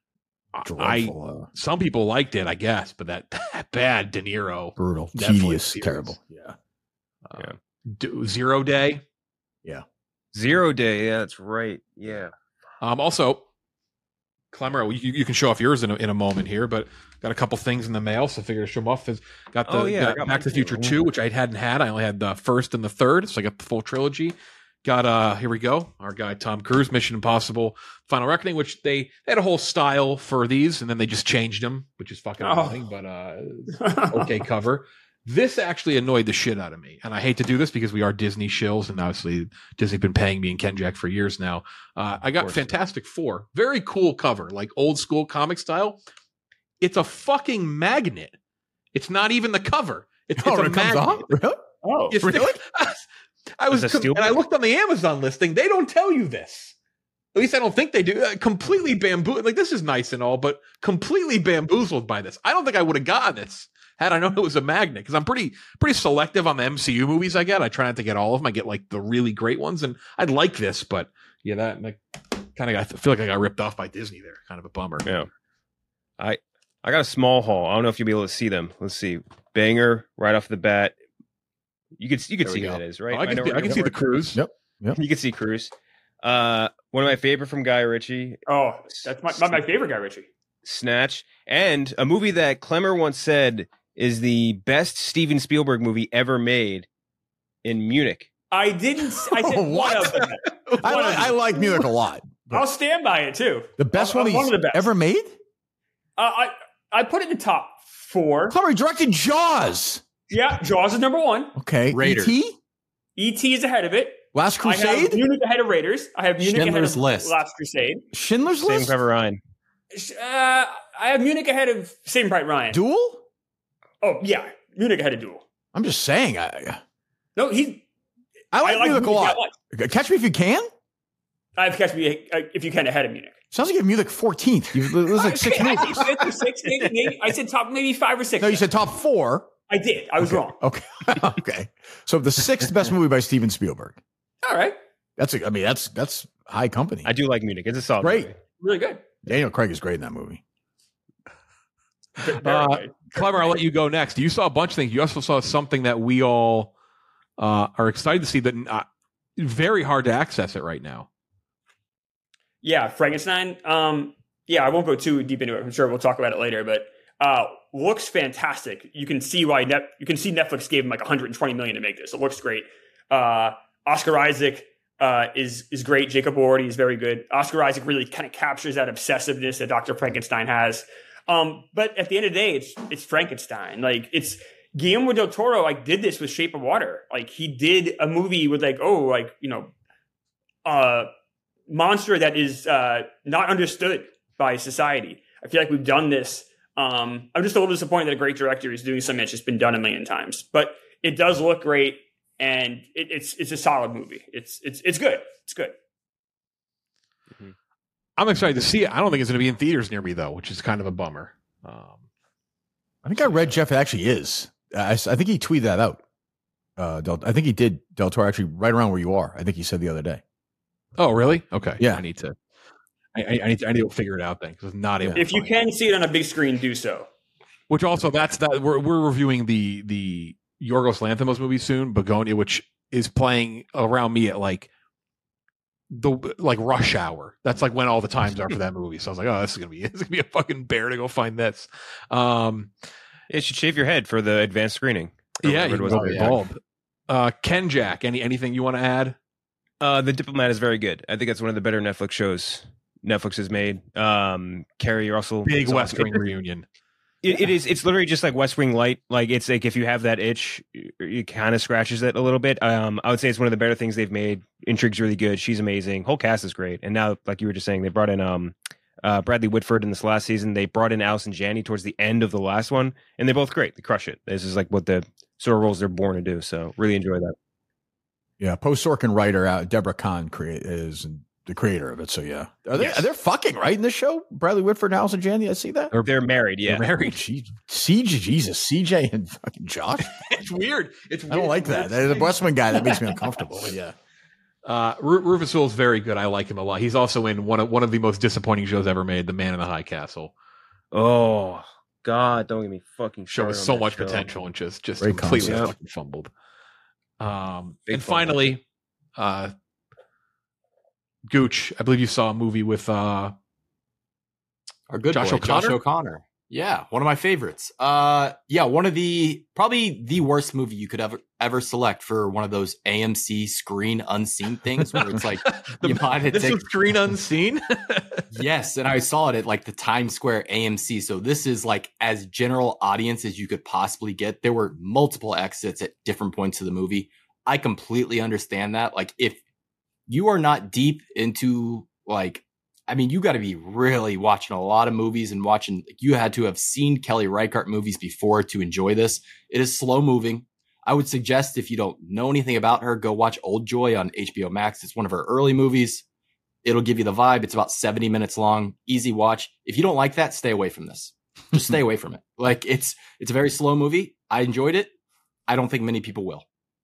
Some people liked it, I guess, but that bad De Niro, brutal, tedious, terrible. Yeah. 0 Day. Yeah, 0 Day. Yeah, that's right. Yeah. Also, Clemmer, you can show off yours in a moment here, but got a couple things in the mail, so I figured to show them off. Got got Back to the Future 2, which I hadn't had. I only had the first and the third, so I got the full trilogy. Got here we go, our guy Tom Cruise, Mission Impossible: Final Reckoning, which they had a whole style for these, and then they just changed them, which is fucking annoying, but okay cover. This actually annoyed the shit out of me, and I hate to do this because we are Disney shills, and obviously Disney's been paying me and Ken Jack for years now. I got Fantastic Four, very cool cover, like old school comic style. It's a fucking magnet. It's not even the cover. It's a magnet. Really? Oh, really? I looked on the Amazon listing. They don't tell you this. At least I don't think they do. Completely bamboozled. Like, this is nice and all, but completely bamboozled by this. I don't think I would have gotten this had I known it was a magnet, because I'm pretty selective on the MCU movies I get. I try not to get all of them. I get like the really great ones, and I'd like this, but yeah, that like, kind of I feel like I got ripped off by Disney there. Kind of a bummer. Yeah. I got a small haul. I don't know if you'll be able to see them. Let's see. Banger right off the bat. You could see who that is, right? Oh, I can see the Cruise. Yep. You can see Cruise. One of my favorite from Guy Ritchie. Oh, that's my favorite Guy Ritchie. Snatch, and a movie that Clemmer once said is the best Steven Spielberg movie ever made, in Munich. I didn't. I said one of them. I like Munich a lot. I'll stand by it too. The best one he's ever made? I put it in the top 4. Clemmer directed Jaws. Yeah, Jaws is number 1. Okay. Raiders. E.T.? E.T. is ahead of it. Last Crusade? I have Munich ahead of Raiders. I have Munich Schindler's ahead of List. Last Crusade. Schindler's List? Same Private Ryan. I have Munich ahead of Saving Private Ryan. Duel? Oh, yeah. Munich ahead of Duel. I'm just saying. No, I like Munich a lot. Catch Me If You Can? I have Catch Me If You Can ahead of Munich. Sounds like you have Munich 14th. It was like 6 movies. I said 5th or 6th, maybe. I said top maybe 5 or 6. No, you said top 4. I did. I was wrong. Okay. Okay. So the 6th best movie by Steven Spielberg. All right. That's high company. I do like Munich. It's a solid Great. movie. Really good. Daniel Craig is great in that movie. Clever, I'll let you go next. You saw a bunch of things. You also saw something that we all are excited to see, that very hard to access it right now. Yeah, Frankenstein. Yeah, I won't go too deep into it. I'm sure we'll talk about it later, but looks fantastic. You can see why Netflix gave him like $120 million to make this. It looks great. Oscar Isaac is great. Jacob Elordi is very good. Oscar Isaac really kind of captures that obsessiveness that Dr. Frankenstein has. But at the end of the day, it's Frankenstein. Like, it's Guillermo del Toro, like, did this with Shape of Water. Like, he did a movie with monster that is not understood by society. I feel like we've done this. I'm just a little disappointed that a great director is doing something that's just been done a million times. But it does look great, and it's a solid movie. It's good. It's good. Mm-hmm. I'm excited to see it. I don't think it's going to be in theaters near me, though, which is kind of a bummer. I think I read Jeff it actually is. I think he tweeted that out. I think he did, Del Toro, actually right around where you are. I think he said the other day. Oh, really? Okay. Yeah. I need to figure it out then, because not able. If you can see it on a big screen, do so. Which also, we're reviewing the Yorgos Lanthimos movie soon, Begonia, which is playing around me at like rush hour. That's like when all the times are for that movie. So I was like, oh, this is gonna be a fucking bear to go find this. It should shave your head for the advanced screening. Yeah, you was bald. Ken Jack, anything you want to add? The Diplomat is very good. I think it's one of the better Netflix shows Netflix has made. Kerry Russell, big West Wing reunion. It is. It's literally just like West Wing light. Like, it's like if you have that itch, it kind of scratches it a little bit. I would say it's one of the better things they've made. Intrigue's really good. She's amazing. Whole cast is great. And now, like you were just saying, they brought in Bradley Whitford in this last season. They brought in Allison Janney towards the end of the last one, and they're both great. They crush it. This is like what the sort of roles they're born to do. So really enjoy that. Yeah, Post Sorkin writer Deborah Kahn is the creator of it. So yeah, are they fucking right in this show? Bradley Whitford and Allison Janney. I see that they're married. Yeah, they're married. CJ and fucking Josh. It's weird. I don't like that. The Westman guy that makes me uncomfortable. But yeah. Rufus Sewell's very good. I like him a lot. He's also in one of the most disappointing shows ever made, The Man in the High Castle. Oh God, don't get me fucking show with so much potential and just completely fucking fumbled. And finally, Gooch, I believe you saw a movie with Our good Josh boy, O'Connor? Josh O'Connor. Yeah, one of my favorites. One of probably the worst movie you could ever select for one of those AMC screen unseen things where it's like you might have This was screen unseen. Yes, and I saw it at like the Times Square AMC. So this is like as general audience as you could possibly get. There were multiple exits at different points of the movie. I completely understand that. Like if you are not deep into you got to be really watching a lot of movies and you had to have seen Kelly Reichardt movies before to enjoy this. It is slow moving. I would suggest if you don't know anything about her, go watch Old Joy on HBO Max. It's one of her early movies. It'll give you the vibe. It's about 70 minutes long, easy watch. If you don't like that, stay away from this. Just stay away from it. Like it's a very slow movie. I enjoyed it. I don't think many people will.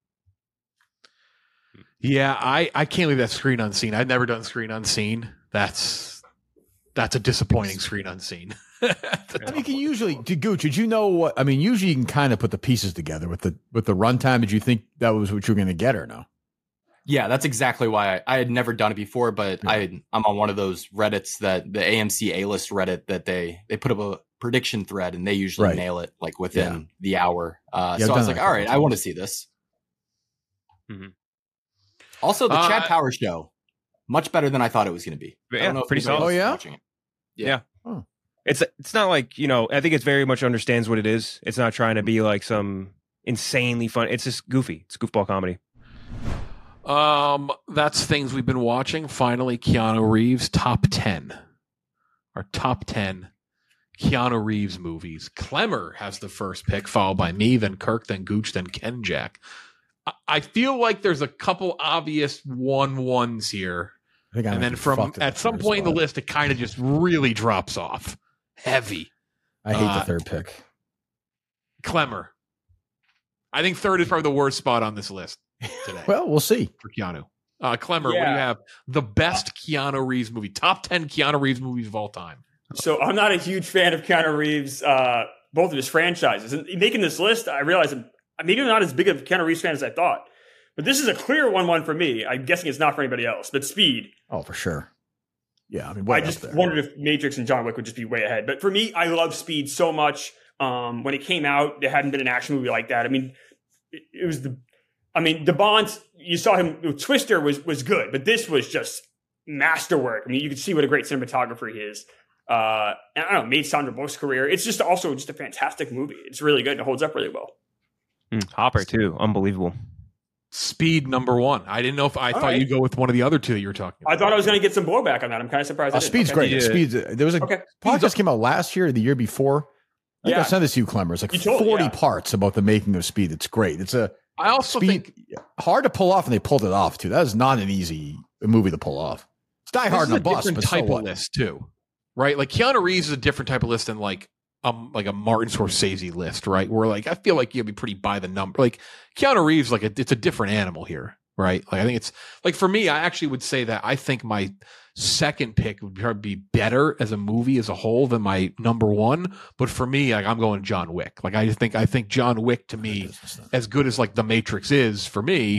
Yeah, I can't leave that screen unseen. I've never done screen unseen. That's a disappointing screen unseen. You can usually, Gooch, did you know what? I mean, usually you can kind of put the pieces together with the runtime. Did you think that was what you were going to get or no? Yeah, that's exactly why I had never done it before, but I'm on one of those Reddits that the AMC A-list Reddit that they put up a prediction thread and they usually nail it like within the hour. So I was like, all right, I want to see this. Mm-hmm. Also, the Chad Power Show, much better than I thought it was going to be. Yeah, I don't know if pretty solid. anybody else is Yeah? watching it. Yeah. Oh. It's not like, I think it's very much understands what it is. It's not trying to be like some insanely fun. It's just goofy. It's goofball comedy. That's things we've been watching. Finally, Keanu Reeves top 10. Our top 10 Keanu Reeves movies. Clemmer has the first pick, followed by me, then Kirk, then Gooch, then Ken Jack. I feel like there's a couple obvious 1-1s here. And then from at some point in the list, it kind of just really drops off. Heavy. I hate the third pick. Clemmer. I think third is probably the worst spot on this list today. Well, we'll see. For Keanu. Clemmer, what do you have? The best Keanu Reeves movie. Top 10 Keanu Reeves movies of all time. So I'm not a huge fan of Keanu Reeves, both of his franchises. And making this list, I realize I'm maybe not as big of a Keanu Reeves fan as I thought. But this is a clear 1-1 for me. I'm guessing it's not for anybody else. But Speed. Oh, for sure. Yeah, I mean, I just wondered if Matrix and John Wick would just be way ahead. But for me, I love Speed so much. When it came out, there hadn't been an action movie like that. I mean, it was the Bond. You saw him. Twister was good, but this was just masterwork. I mean, you could see what a great cinematographer he is. And I don't know, made Sandra Bullock's career. It's just also just a fantastic movie. It's really good and it holds up really well. Hopper too, unbelievable. Speed number 1. I didn't know if I thought you'd go with one of the other two that you were talking about. I thought I was going to get some blowback on that. I'm kind of surprised. Speed's great. Yeah. Speed's there was a podcast came out last year or the year before. I think I sent this to you, Clemmer. It's like 40 parts about the making of Speed. It's great. I also think hard to pull off, and they pulled it off too. That is not an easy movie to pull off. It's Die Hard on a bus, different but type of list too, right? Like Keanu Reeves is a different type of list than like a Martin Scorsese list, right? Where like I feel like you'll be pretty by the number. Like Keanu Reeves, it's a different animal here, right? Like I think it's like for me, I actually would say that I think my second pick would probably be better as a movie as a whole than my number 1. But for me, like I'm going John Wick. Like I think John Wick to me, as good as like The Matrix is for me,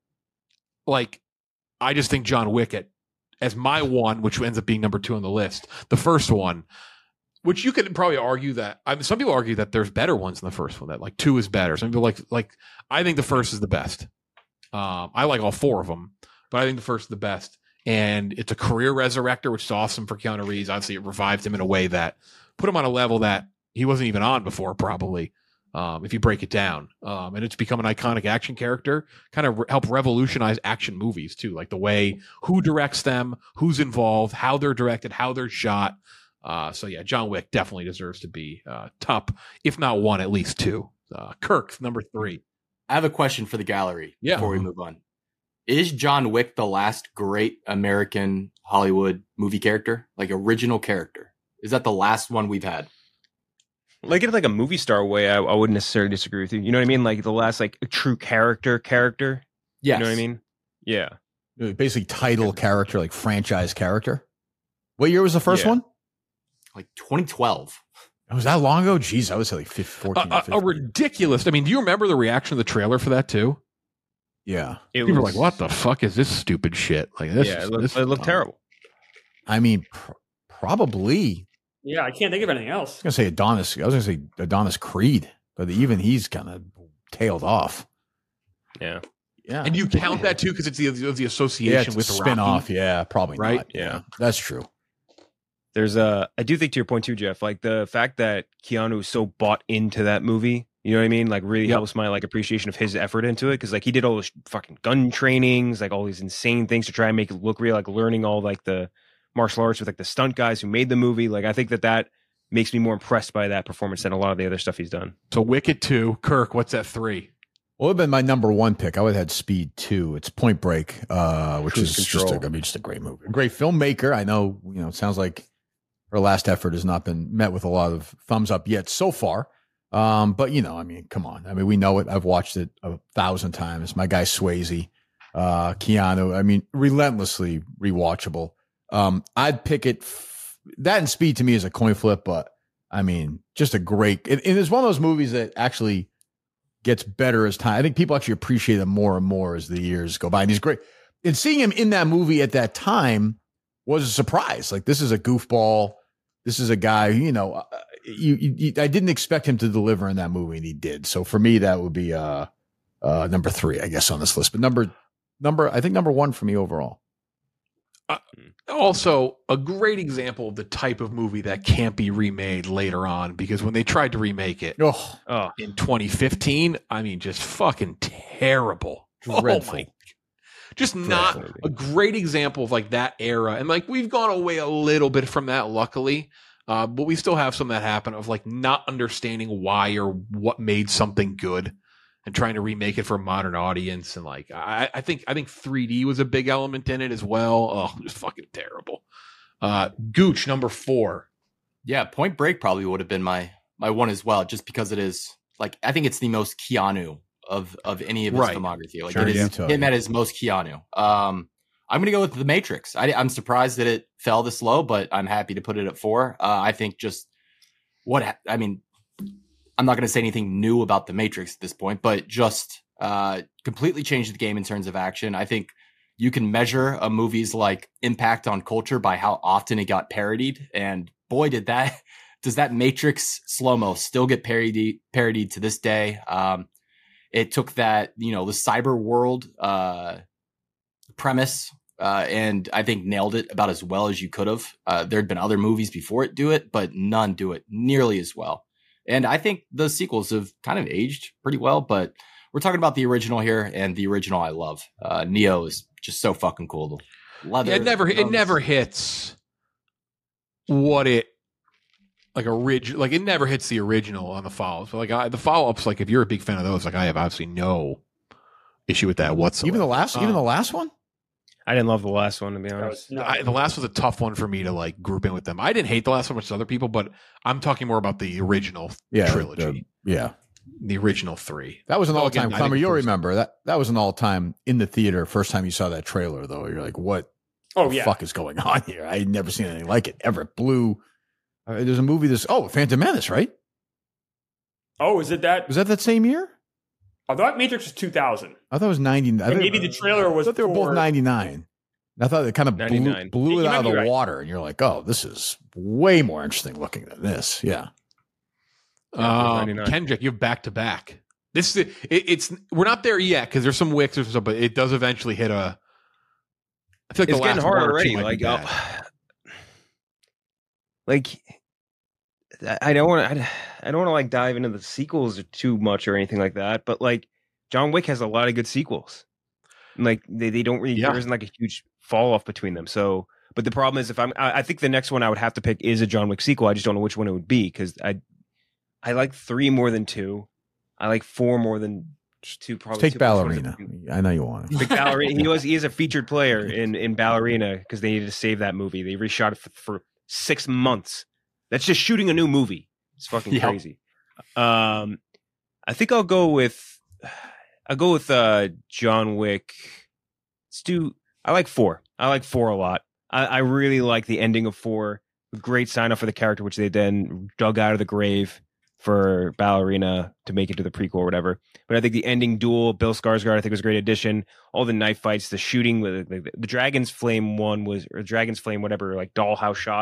like I just think John Wick as my 1, which ends up being number 2 on the list. The first one, which you could probably argue that some people argue that there's better ones than the first one, that like 2 is better. Some people like I think the first is the best. I like all 4 of them, but I think the first is the best. And it's a career resurrector, which is awesome for Keanu Reeves. Obviously, it revived him in a way that put him on a level that he wasn't even on before, probably, if you break it down. And it's become an iconic action character, kind of help revolutionize action movies, too, like the way who directs them, who's involved, how they're directed, how they're shot. So, yeah, John Wick definitely deserves to be top, if not 1, at least 2. Kirk, number 3. I have a question for the gallery before we move on. Is John Wick the last great American Hollywood movie character? Like original character? Is that the last one we've had? Like in like a movie star way, I wouldn't necessarily disagree with you. You know what I mean? Like the last like true character. Yes. You know what I mean? Yeah. Basically title character, like franchise character. What year was the first one? Like 2012. Was that long ago? Jeez, I was like 14. A ridiculous. I mean, do you remember the reaction of the trailer for that too? Yeah. People were like, what the fuck is this stupid shit? Like this. Yeah, it looked terrible. I mean, probably. Yeah, I can't think of anything else. I was gonna say Adonis Creed, but even he's kind of tailed off. Yeah. Yeah. And you count that too because it's the association with the the spin off. Rocky. Yeah, probably Right? not. Yeah, that's true. I do think to your point too, Jeff, like the fact that Keanu so bought into that movie, you know what I mean? Like really helps my like appreciation of his effort into it. Cause like he did all those fucking gun trainings, like all these insane things to try and make it look real, like learning all like the martial arts with like the stunt guys who made the movie. Like I think that makes me more impressed by that performance than a lot of the other stuff he's done. So Wicked 2, Kirk, what's that 3? Well, it would have been my number one pick. I would have had Speed 2. It's Point Break, which Cruise is Control. just a great movie. A great filmmaker. I know, it sounds like her last effort has not been met with a lot of thumbs up yet so far. But come on. I mean, we know it. I've watched it 1,000 times. My guy Swayze, Keanu, relentlessly rewatchable. I'd pick it. That and Speed to me is a coin flip, but just a great, and it's one of those movies that actually gets better as time. I think people actually appreciate him more and more as the years go by. And he's great. And seeing him in that movie at that time was a surprise. Like, this is a goofball. This is a guy, I didn't expect him to deliver in that movie, and he did. So for me, that would be number 3, I guess, on this list. But number 1 for me overall. Also, a great example of the type of movie that can't be remade later on, because when they tried to remake it in 2015, just fucking terrible. Dreadful. Oh my, just not a great example of like that era. And like we've gone away a little bit from that, luckily, but we still have some that happen of like not understanding why or what made something good and trying to remake it for a modern audience. And like, I think 3D was a big element in it as well. Oh, just fucking terrible. Gooch, number 4. Yeah, Point Break probably would have been my one as well, just because it is like, I think it's the most Keanu of any of his filmography. Like, it is him at his most Keanu. I'm going to go with The Matrix. I'm surprised that it fell this low, but I'm happy to put it at 4. I think I'm not going to say anything new about The Matrix at this point, but just completely changed the game in terms of action. I think you can measure a movie's like impact on culture by how often it got parodied. And boy, does that Matrix slow-mo still get parodied to this day. It took that, the cyber world premise and I think nailed it about as well as you could have. There'd been other movies before it do it, but none do it nearly as well. And I think the sequels have kind of aged pretty well, but we're talking about the original here, and the original I love. Neo is just so fucking cool. The leather. Yeah, it never hits what it it never hits the original on the follow-ups. But like the follow-ups, like if you're a big fan of those, like I have obviously no issue with that whatsoever. Even the last one? I didn't love the last one, to be honest. The last was a tough one for me to like group in with them. I didn't hate the last one, much as other people, but I'm talking more about the original trilogy. The original 3. That was an all-time climber. You'll remember that was an all-time in the theater. First time you saw that trailer, though, you're like, "What the fuck is going on here?" I had never seen anything like it ever. It blew. There's a movie. Phantom Menace, right? Oh, is it that? Was that same year? I thought Matrix was 2000. I thought it was 99. Maybe the trailer was. I thought they were both 99. I thought it kind of blew it out of the water, and you're like, "Oh, this is way more interesting looking than this." Yeah. Kendrick, you have back to back. This is it's we're not there yet because there's some wicks or stuff, but it does eventually hit a. I feel like it's the getting last hard one already. I don't want to like dive into the sequels too much or anything like that, but like John Wick has a lot of good sequels. Like they don't really there isn't like a huge fall off between them. So, but the problem is I think the next one I would have to pick is a John Wick sequel. I just don't know which one it would be because I like 3 more than 2. I like 4 more than 2. Probably take Ballerina. I know you want it. Ballerina. He is a featured player in Ballerina because they needed to save that movie. They reshot it for 6 months. That's just shooting a new movie. It's fucking crazy. I think I'll go with John Wick. I like 4. I like 4 a lot. I really like the ending of 4. Great sign off for the character, which they then dug out of the grave for Ballerina to make it to the prequel or whatever. But I think the ending duel, Bill Skarsgård, I think was a great addition. All the knife fights, the shooting, the Dragon's Flame one was, or Dragon's Flame, whatever, like dollhouse shot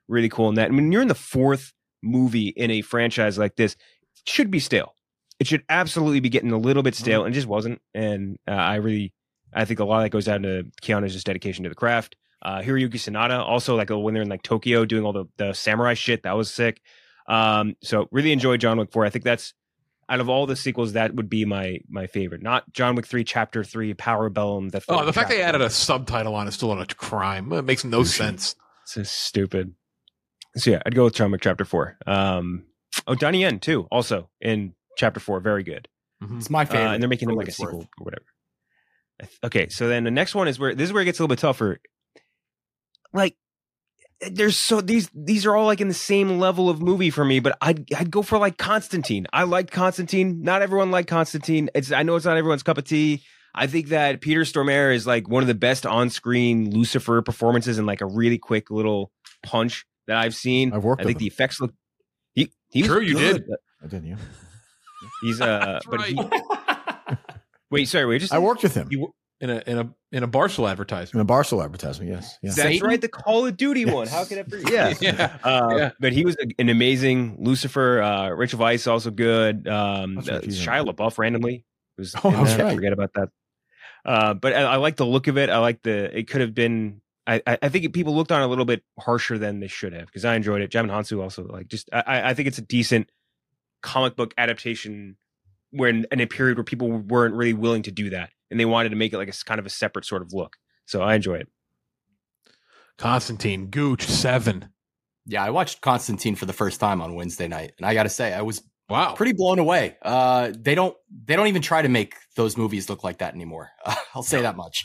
really cool in that. I mean, you're in the fourth movie in a franchise like this, it should be stale. It should absolutely be getting a little bit stale, and it just wasn't. And I think a lot of that goes down to Keanu's just dedication to the craft. Hiroyuki Sanada, also like when they're in like Tokyo doing all the samurai shit, that was sick. So really enjoyed John Wick 4. I think that's, out of all the sequels, that would be my favorite. Not John Wick 3 Chapter 3 Parabellum. The fact they added a subtitle on is still a crime. It makes no sense. It's just stupid. So yeah, I'd go with John Wick Chapter 4. Donnie Yen too, also in Chapter 4, very good. It's my favorite. And they're making them like a sequel or whatever. Okay, so then the next one is where it gets a little bit tougher. Like, these are all like in the same level of movie for me, but I'd go for like Constantine. I liked Constantine. Not everyone liked Constantine. I know it's not everyone's cup of tea. I think that Peter Stormare is like one of the best on-screen Lucifer performances and like a really quick little punch that I've seen. I've worked. I think the effects look. He True, was you good. did. I didn't you? He's That's but right. wait, just I worked with him in a Barstool advertisement. in a Barstool advertisement. Yes. Yeah. That's Satan? right, the Call of Duty one. How could I forget? Yeah. Yeah. But he was an amazing Lucifer. Rachel Weisz also good. That's right, she's in Shia it. LaBeouf randomly was Oh, in that's that. I right. forget about that. But I like the look of it. I like it could have been. I think people looked on it a little bit harsher than they should have, because I enjoyed it. Jaimin Hansu also I think it's a decent comic book adaptation in a period where people weren't really willing to do that, and they wanted to make it like a kind of a separate sort of look. So I enjoy it. Constantine, Gooch, 7. Yeah, I watched Constantine for the first time on Wednesday night, and I got to say, I was pretty blown away. They don't even try to make those movies look like that anymore. I'll say that much.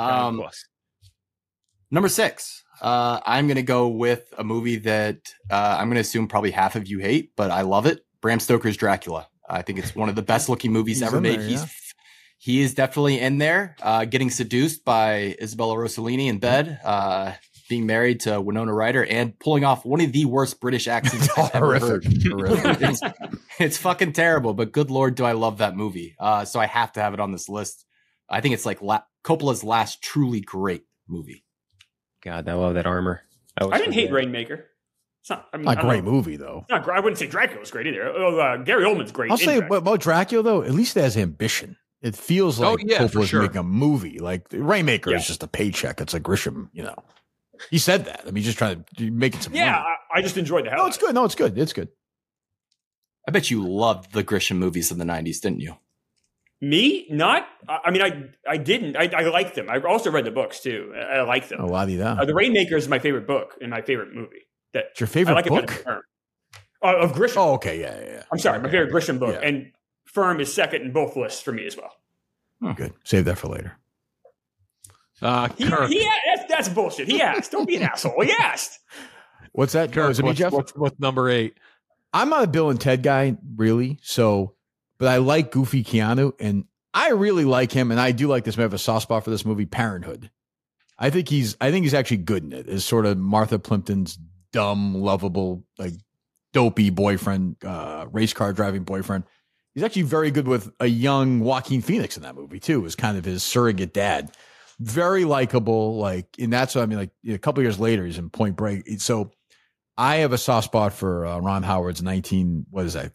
Number 6, I'm going to go with a movie that I'm going to assume probably half of you hate, but I love it. Bram Stoker's Dracula. I think it's one of the best looking movies ever made. There, He is definitely in there, getting seduced by Isabella Rossellini in bed, being married to Winona Ryder, and pulling off one of the worst British accents I've ever heard. It's fucking terrible, but good Lord, do I love that movie. So I have to have it on this list. I think it's like Coppola's last truly great movie. God, I love that armor. I didn't hate Rainmaker. It's not, I mean, Not a great movie though. Not, I wouldn't say Dracula was great either. Gary Oldman's great. I'll say Dracula. about Dracula though, at least it has ambition. It feels like Coppola's making a movie. Like Rainmaker is just a paycheck. It's like Grisham, He said that. I mean, just trying to make it some money. I just enjoyed the hell. No, it's good. No, it's good. It's good. I bet you loved the Grisham movies in the 90s, didn't you? Me? Not. I mean, I didn't. I liked them. I also read the books too. I like them. Oh, la-di-da. The Rainmaker is my favorite book and my favorite movie. It's your favorite I like book? It better than of Grisham. Oh, okay. Yeah. I'm sorry. My favorite Grisham book. Yeah. And Firm is second in both lists for me as well. Good. Save that for later. Kirk. That's bullshit. He asked. Don't be an asshole. He asked. What's that? Kirk, is it me, Jeff? What's number 8? I'm not a Bill and Ted guy, really. But I like Goofy Keanu, and I really like him, and I do like this. I have a soft spot for this movie, Parenthood. I think he's actually good in it. Is sort of Martha Plimpton's dumb, lovable, like dopey boyfriend, race car driving boyfriend. He's actually very good with a young Joaquin Phoenix in that movie too. Is kind of his surrogate dad. Very likable, and that's what I mean. Like a couple of years later, he's in Point Break. So I have a soft spot for Ron Howard's 89,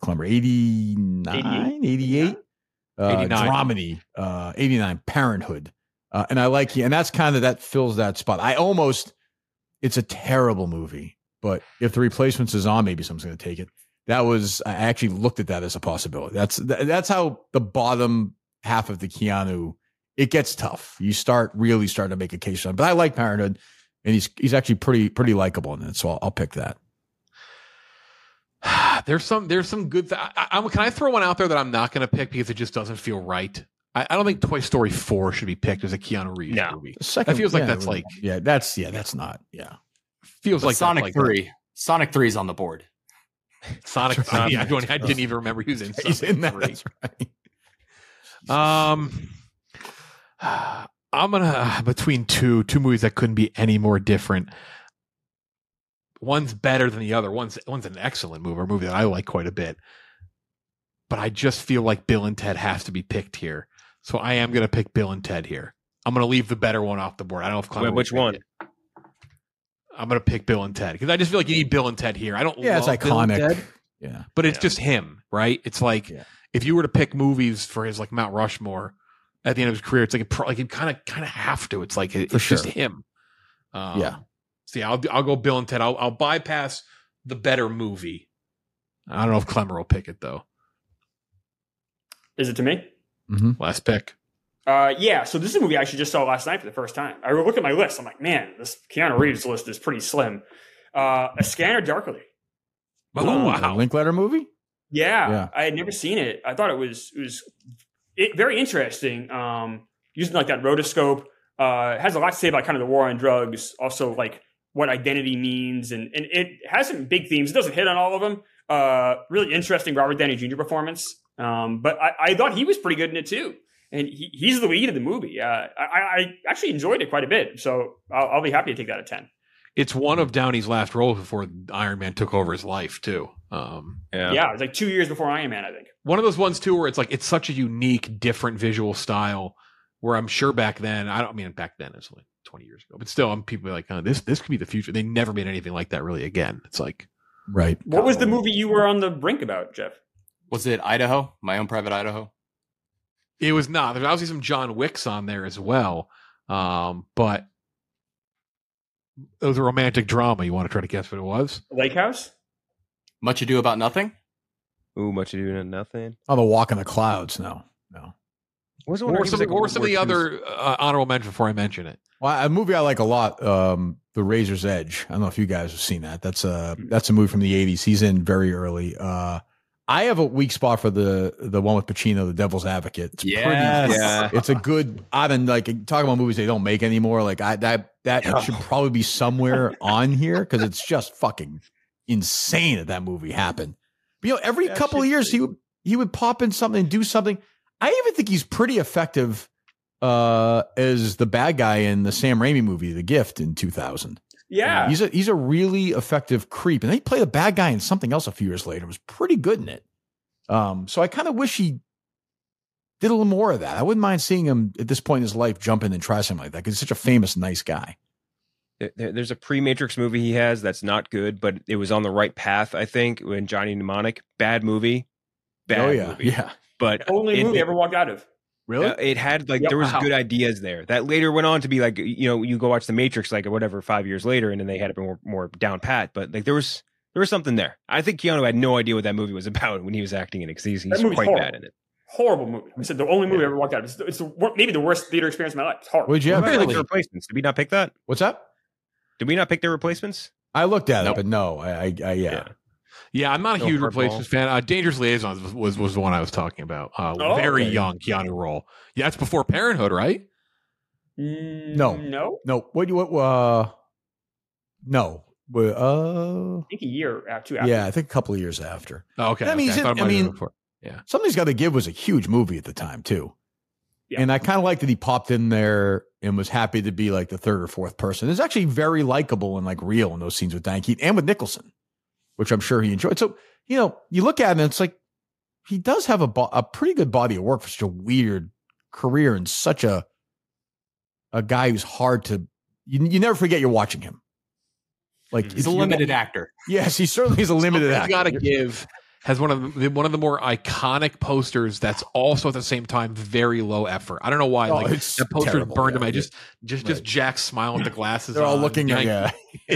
88? 89. Dramedy, 89, Parenthood. And I like and that's kind of, that fills that spot. It's a terrible movie, but if The Replacements is on, maybe someone's going to take it. I actually looked at that as a possibility. That's how the bottom half of the Keanu, it gets tough. You really start to make a case on it. But I like Parenthood, and he's actually pretty likable in it. So I'll pick that. There's some good. Can I throw one out there that I'm not going to pick because it just doesn't feel right? I don't think Toy Story 4 should be picked as a Keanu Reeves movie. That feels like that's like that's not feels like Sonic 3. Sonic 3 is on the board. Sonic. I didn't even remember he was in. He's in that. 3. That's right. I'm gonna between two movies that couldn't be any more different. One's better than the other. One's an excellent movie, or a movie that I like quite a bit. But I just feel like Bill and Ted has to be picked here. So I am going to pick Bill and Ted here. I'm going to leave the better one off the board. I don't know if Connor which one? I'm gonna pick Bill and Ted because I just feel like you need Bill and Ted here. I don't. Yeah, love it's Bill and iconic. Ted, Yeah, but it's just him, right? It's like if you were to pick movies for his like Mount Rushmore at the end of his career, it's like you kind of have to. It's like it's just him. So yeah, I'll go Bill and Ted. I'll bypass the better movie. I don't know if Clemmer will pick it though. Is it to me? Mm-hmm. Last pick. Yeah, so this is a movie I actually just saw last night for the first time. I look at my list. I'm like, man, this Keanu Reeves list is pretty slim. A Scanner Darkly. Oh, wow. Linklater movie? Yeah, I had never seen it. I thought it was very interesting. Using like that rotoscope. It has a lot to say about kind of the war on drugs. Also, like what identity means. And it has some big themes. It doesn't hit on all of them. Really interesting Robert Downey Jr. performance. But I thought he was pretty good in it too. And he's the lead of the movie. I actually enjoyed it quite a bit. So I'll be happy to take that at 10. It's one of Downey's last roles before Iron Man took over his life too. Yeah, it was like 2 years before Iron Man, I think. One of those ones too where it's like it's such a unique, different visual style. Where I'm sure back then, back then it's only 20 years ago, but still, people are like, this could be the future. They never made anything like that really again. It's like, right. What was the movie you were on the brink about, Jeff? Was it Idaho? My Own Private Idaho? It was not. There's obviously some John Wicks on there as well, but it was a romantic drama. You want to try to guess what it was? Lake House? Much Ado About Nothing? Ooh, Much Ado About Nothing. Oh, The Walk in the Clouds. No. What were some of the other honorable mentions before I mention it? Well, a movie I like a lot, The Razor's Edge. I don't know if you guys have seen that. That's a movie from the 80s. He's in very early. I have a weak spot for the one with Pacino, The Devil's Advocate. It's it's a good. I've been like talking about movies they don't make anymore. Like that should probably be somewhere on here because it's just fucking insane that movie happened. But, every couple of years he would pop in something and do something. I even think he's pretty effective as the bad guy in the Sam Raimi movie, The Gift, in 2000. Yeah. He's a really effective creep. And then he played a bad guy in something else a few years later. It was pretty good in it. So I kind of wish he did a little more of that. I wouldn't mind seeing him at this point in his life jump in and try something like that because he's such a famous, nice guy. There's a pre-Matrix movie he has that's not good, but it was on the right path, I think, when Johnny Mnemonic. Bad movie. Movie. Yeah. But only movie ever walked out of. Really? It had there was good ideas there that later went on to be like, you go watch The Matrix like whatever 5 years later, and then they had it more down pat. But like there was something there. I think Keanu had no idea what that movie was about when he was acting in it because he's quite bad in it. Horrible movie. I said the only movie I ever walked out of. It's maybe the worst theater experience of my life. It's horrible. Would you have The Replacements? Did we not pick that? What's up? Did we not pick The Replacements? I looked at it, but no. Yeah, I'm not a huge Replacements fan. Dangerous Liaisons was the one I was talking about. Very young Keanu role. Yeah, that's before Parenthood, right? No. What? No. I think a year after. Yeah, I think a couple of years after. Oh, okay. I mean, yeah. Something's Got to Give was a huge movie at the time too. Yeah. And I kind of liked that he popped in there and was happy to be like the third or fourth person. It's actually very likable and like real in those scenes with Diane Keaton and with Nicholson, which I'm sure he enjoyed. So, you look at him and it's like, he does have a pretty good body of work for such a weird career and such a guy who's hard to, you never forget you're watching him. Like he's a limited actor. Yes, he certainly is a limited actor. Got to Give has one of the more iconic posters that's also at the same time very low effort. I don't know why. That poster burned him. I just Jack smiling with the glasses. They're all looking at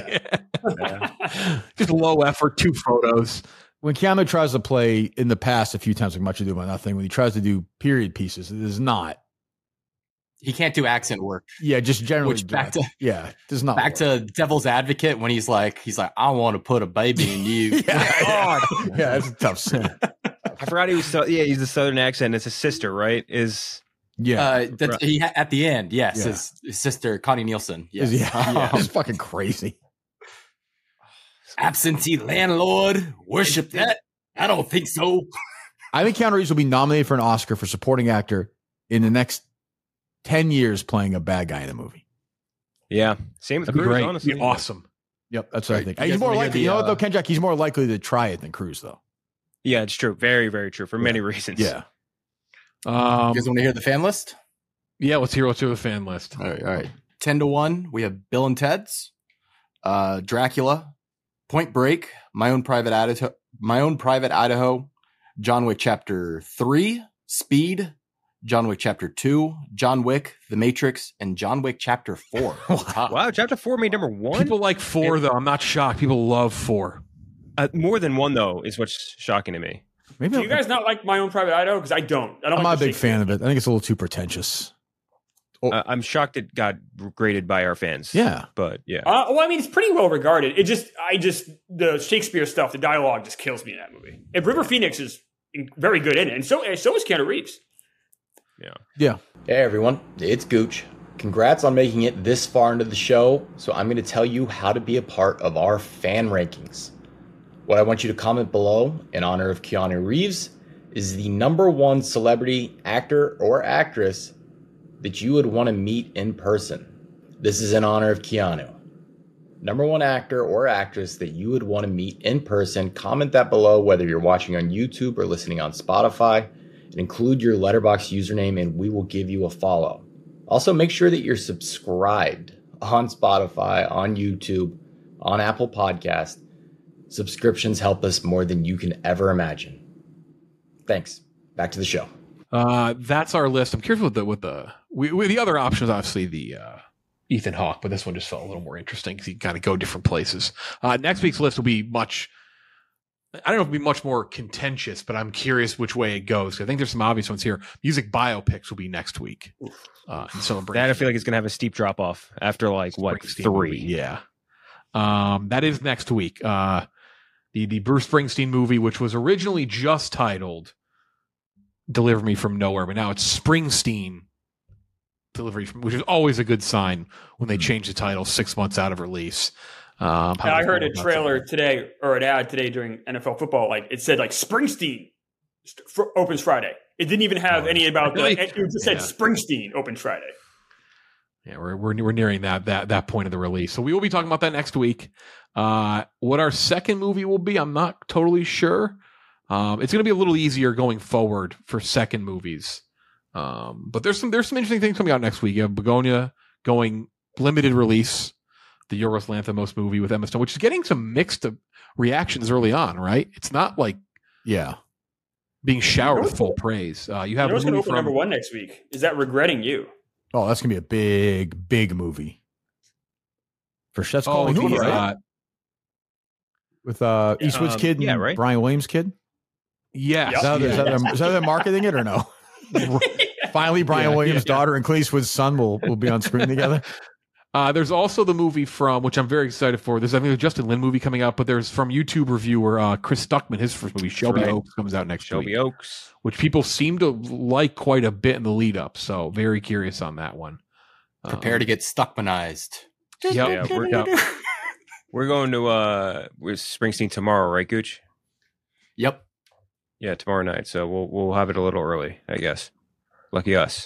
just low effort, 2 photos. When Keanu tries to play in the past a few times, like Much Ado About Nothing, when he tries to do period pieces, it is not. He can't do accent work. Yeah, just generally. Which does not. Back to Devil's Advocate when he's like, I want to put a baby in you. Yeah, that's a tough scene. I forgot he was. He's the Southern accent. It's his sister, right? At the end, yes, Yeah. his sister Connie Nielsen. Yes. It's fucking crazy. Absentee landlord, worship that? I don't think so. I think Keanu Reeves will be nominated for an Oscar for supporting actor in the next 10 years playing a bad guy in a movie. Yeah. Same with That'd be Cruise, great. honestly. It'd be awesome. Yep, that's what I think. You He's guys more wanna hear likely, the, you know what though, Ken Jack, he's more likely to try it than Cruise though. Yeah, it's true. Very, very true for many reasons. Yeah. You guys want to hear the fan list? Yeah, let's hear the fan list. All right. 10-1, we have Bill and Ted's. Dracula, Point Break, My Own Private Idaho, John Wick Chapter 3, Speed, John Wick Chapter 2, John Wick, The Matrix, and John Wick Chapter 4. Wow, Chapter 4 made number 1? People like 4, though. I'm not shocked. People love 4. More than 1, though, is what's shocking to me. Maybe do you guys not like My Own Private Idaho? Because I don't. I'm not a big fan of it. I think it's a little too pretentious. I'm shocked it got graded by our fans. Yeah. But yeah. Well, I mean, it's pretty well regarded. The Shakespeare stuff, the dialogue just kills me in that movie. And River Phoenix is very good in it. And so is Keanu Reeves. Yeah. Hey, everyone. It's Gooch. Congrats on making it this far into the show. So I'm going to tell you how to be a part of our fan rankings. What I want you to comment below in honor of Keanu Reeves is the number 1 celebrity, actor, or actress that you would want to meet in person. This is in honor of Keanu. Number 1 actor or actress that you would want to meet in person. Comment that below whether you're watching on YouTube or listening on Spotify. And include your Letterboxd username and we will give you a follow. Also, make sure that you're subscribed on Spotify, on YouTube, on Apple Podcast. Subscriptions help us more than you can ever imagine. Thanks. Back to the show. That's our list. I'm curious with the other options. Obviously, the Ethan Hawke, but this one just felt a little more interesting because you kind of go different places. Next week's list will be much. I don't know if it'll be much more contentious, but I'm curious which way it goes. I think there's some obvious ones here. Music biopics will be next week. In celebration. That I feel like it's going to have a steep drop off after like what 3? Movie. Yeah. That is next week. The Bruce Springsteen movie, which was originally just titled Deliver Me From Nowhere, but now it's Springsteen Delivery From, which is always a good sign when they change the title 6 months out of release. I heard a trailer today or an ad today during NFL football. Like it said, like Springsteen opens Friday. It didn't even have any about the. It just said Springsteen opens Friday. Yeah, we're nearing that point of the release, so we will be talking about that next week. What our second movie will be, I'm not totally sure. It's going to be a little easier going forward for second movies, but there's some interesting things coming out next week. You have Begonia going limited release. The Yorgos Lanthimos movie with Emma Stone, which is getting some mixed reactions early on, right? It's not like being showered with full praise. You have going to open number 1 next week. Is that Regretting You? Oh, that's gonna be a big movie. For sure, that's called movie, right? With Eastwood's kid and right? Brian Williams' kid. Yeah, is that them marketing it or no? Finally, Brian Williams' daughter and Clint Eastwood's son will be on screen together. There's also the movie from, which I'm very excited for. There's, I think, a Justin Lin movie coming out, but there's from YouTube reviewer Chris Stuckman, his first movie, Shelby Oaks, comes out next week. Shelby Oaks. Which people seem to like quite a bit in the lead up. So very curious on that one. Prepare to get Stuckmanized. Yep. We're going to with Springsteen tomorrow, right, Gooch? Yep. Yeah, tomorrow night. So we'll have it a little early, I guess. Lucky us.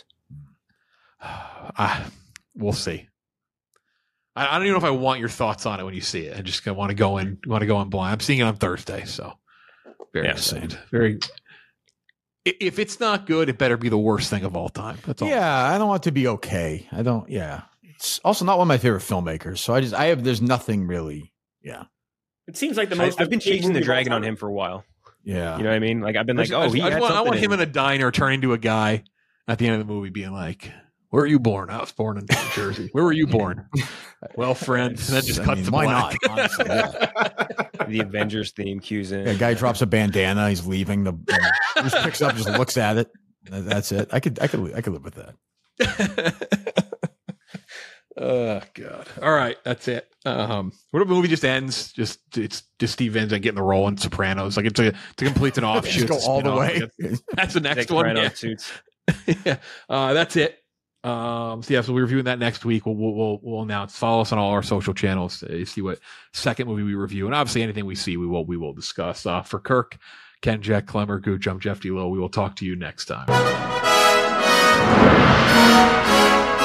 We'll see. I don't even know if I want your thoughts on it when you see it. I just want to go in blind. I'm seeing it on Thursday, so very excited. Very. If it's not good, it better be the worst thing of all time. That's all. Yeah, I don't want it to be okay. I don't. Yeah, it's also not one of my favorite filmmakers. So there's nothing really. Yeah, it seems like the most. I've been chasing the dragon on him for a while. Yeah, you know what I mean. Like I've been I want him in a diner turning to a guy at the end of the movie, being like, "Where were you born?" I was born in New Jersey. Where were you born? Well, friend, that just cuts to black. Why not? Honestly, the Avengers theme cues in. A guy drops a bandana. He's leaving. Just picks up, just looks at it. That's it. I could live with that. Oh God! All right, that's it. What if the movie just ends? It's just Steve Van Zandt getting the role in Sopranos. Like it's a complete an offshoot. Just go all the way. That's the next one. Yeah. Yeah. That's it. So we'll be reviewing that next week. We'll announce. Follow us on all our social channels to see what second movie we review, and obviously anything we see, we will discuss. For Kirk, Ken, Jack, Clemmer, Gooch, I'm Jeff D. Lowe. We will talk to you next time.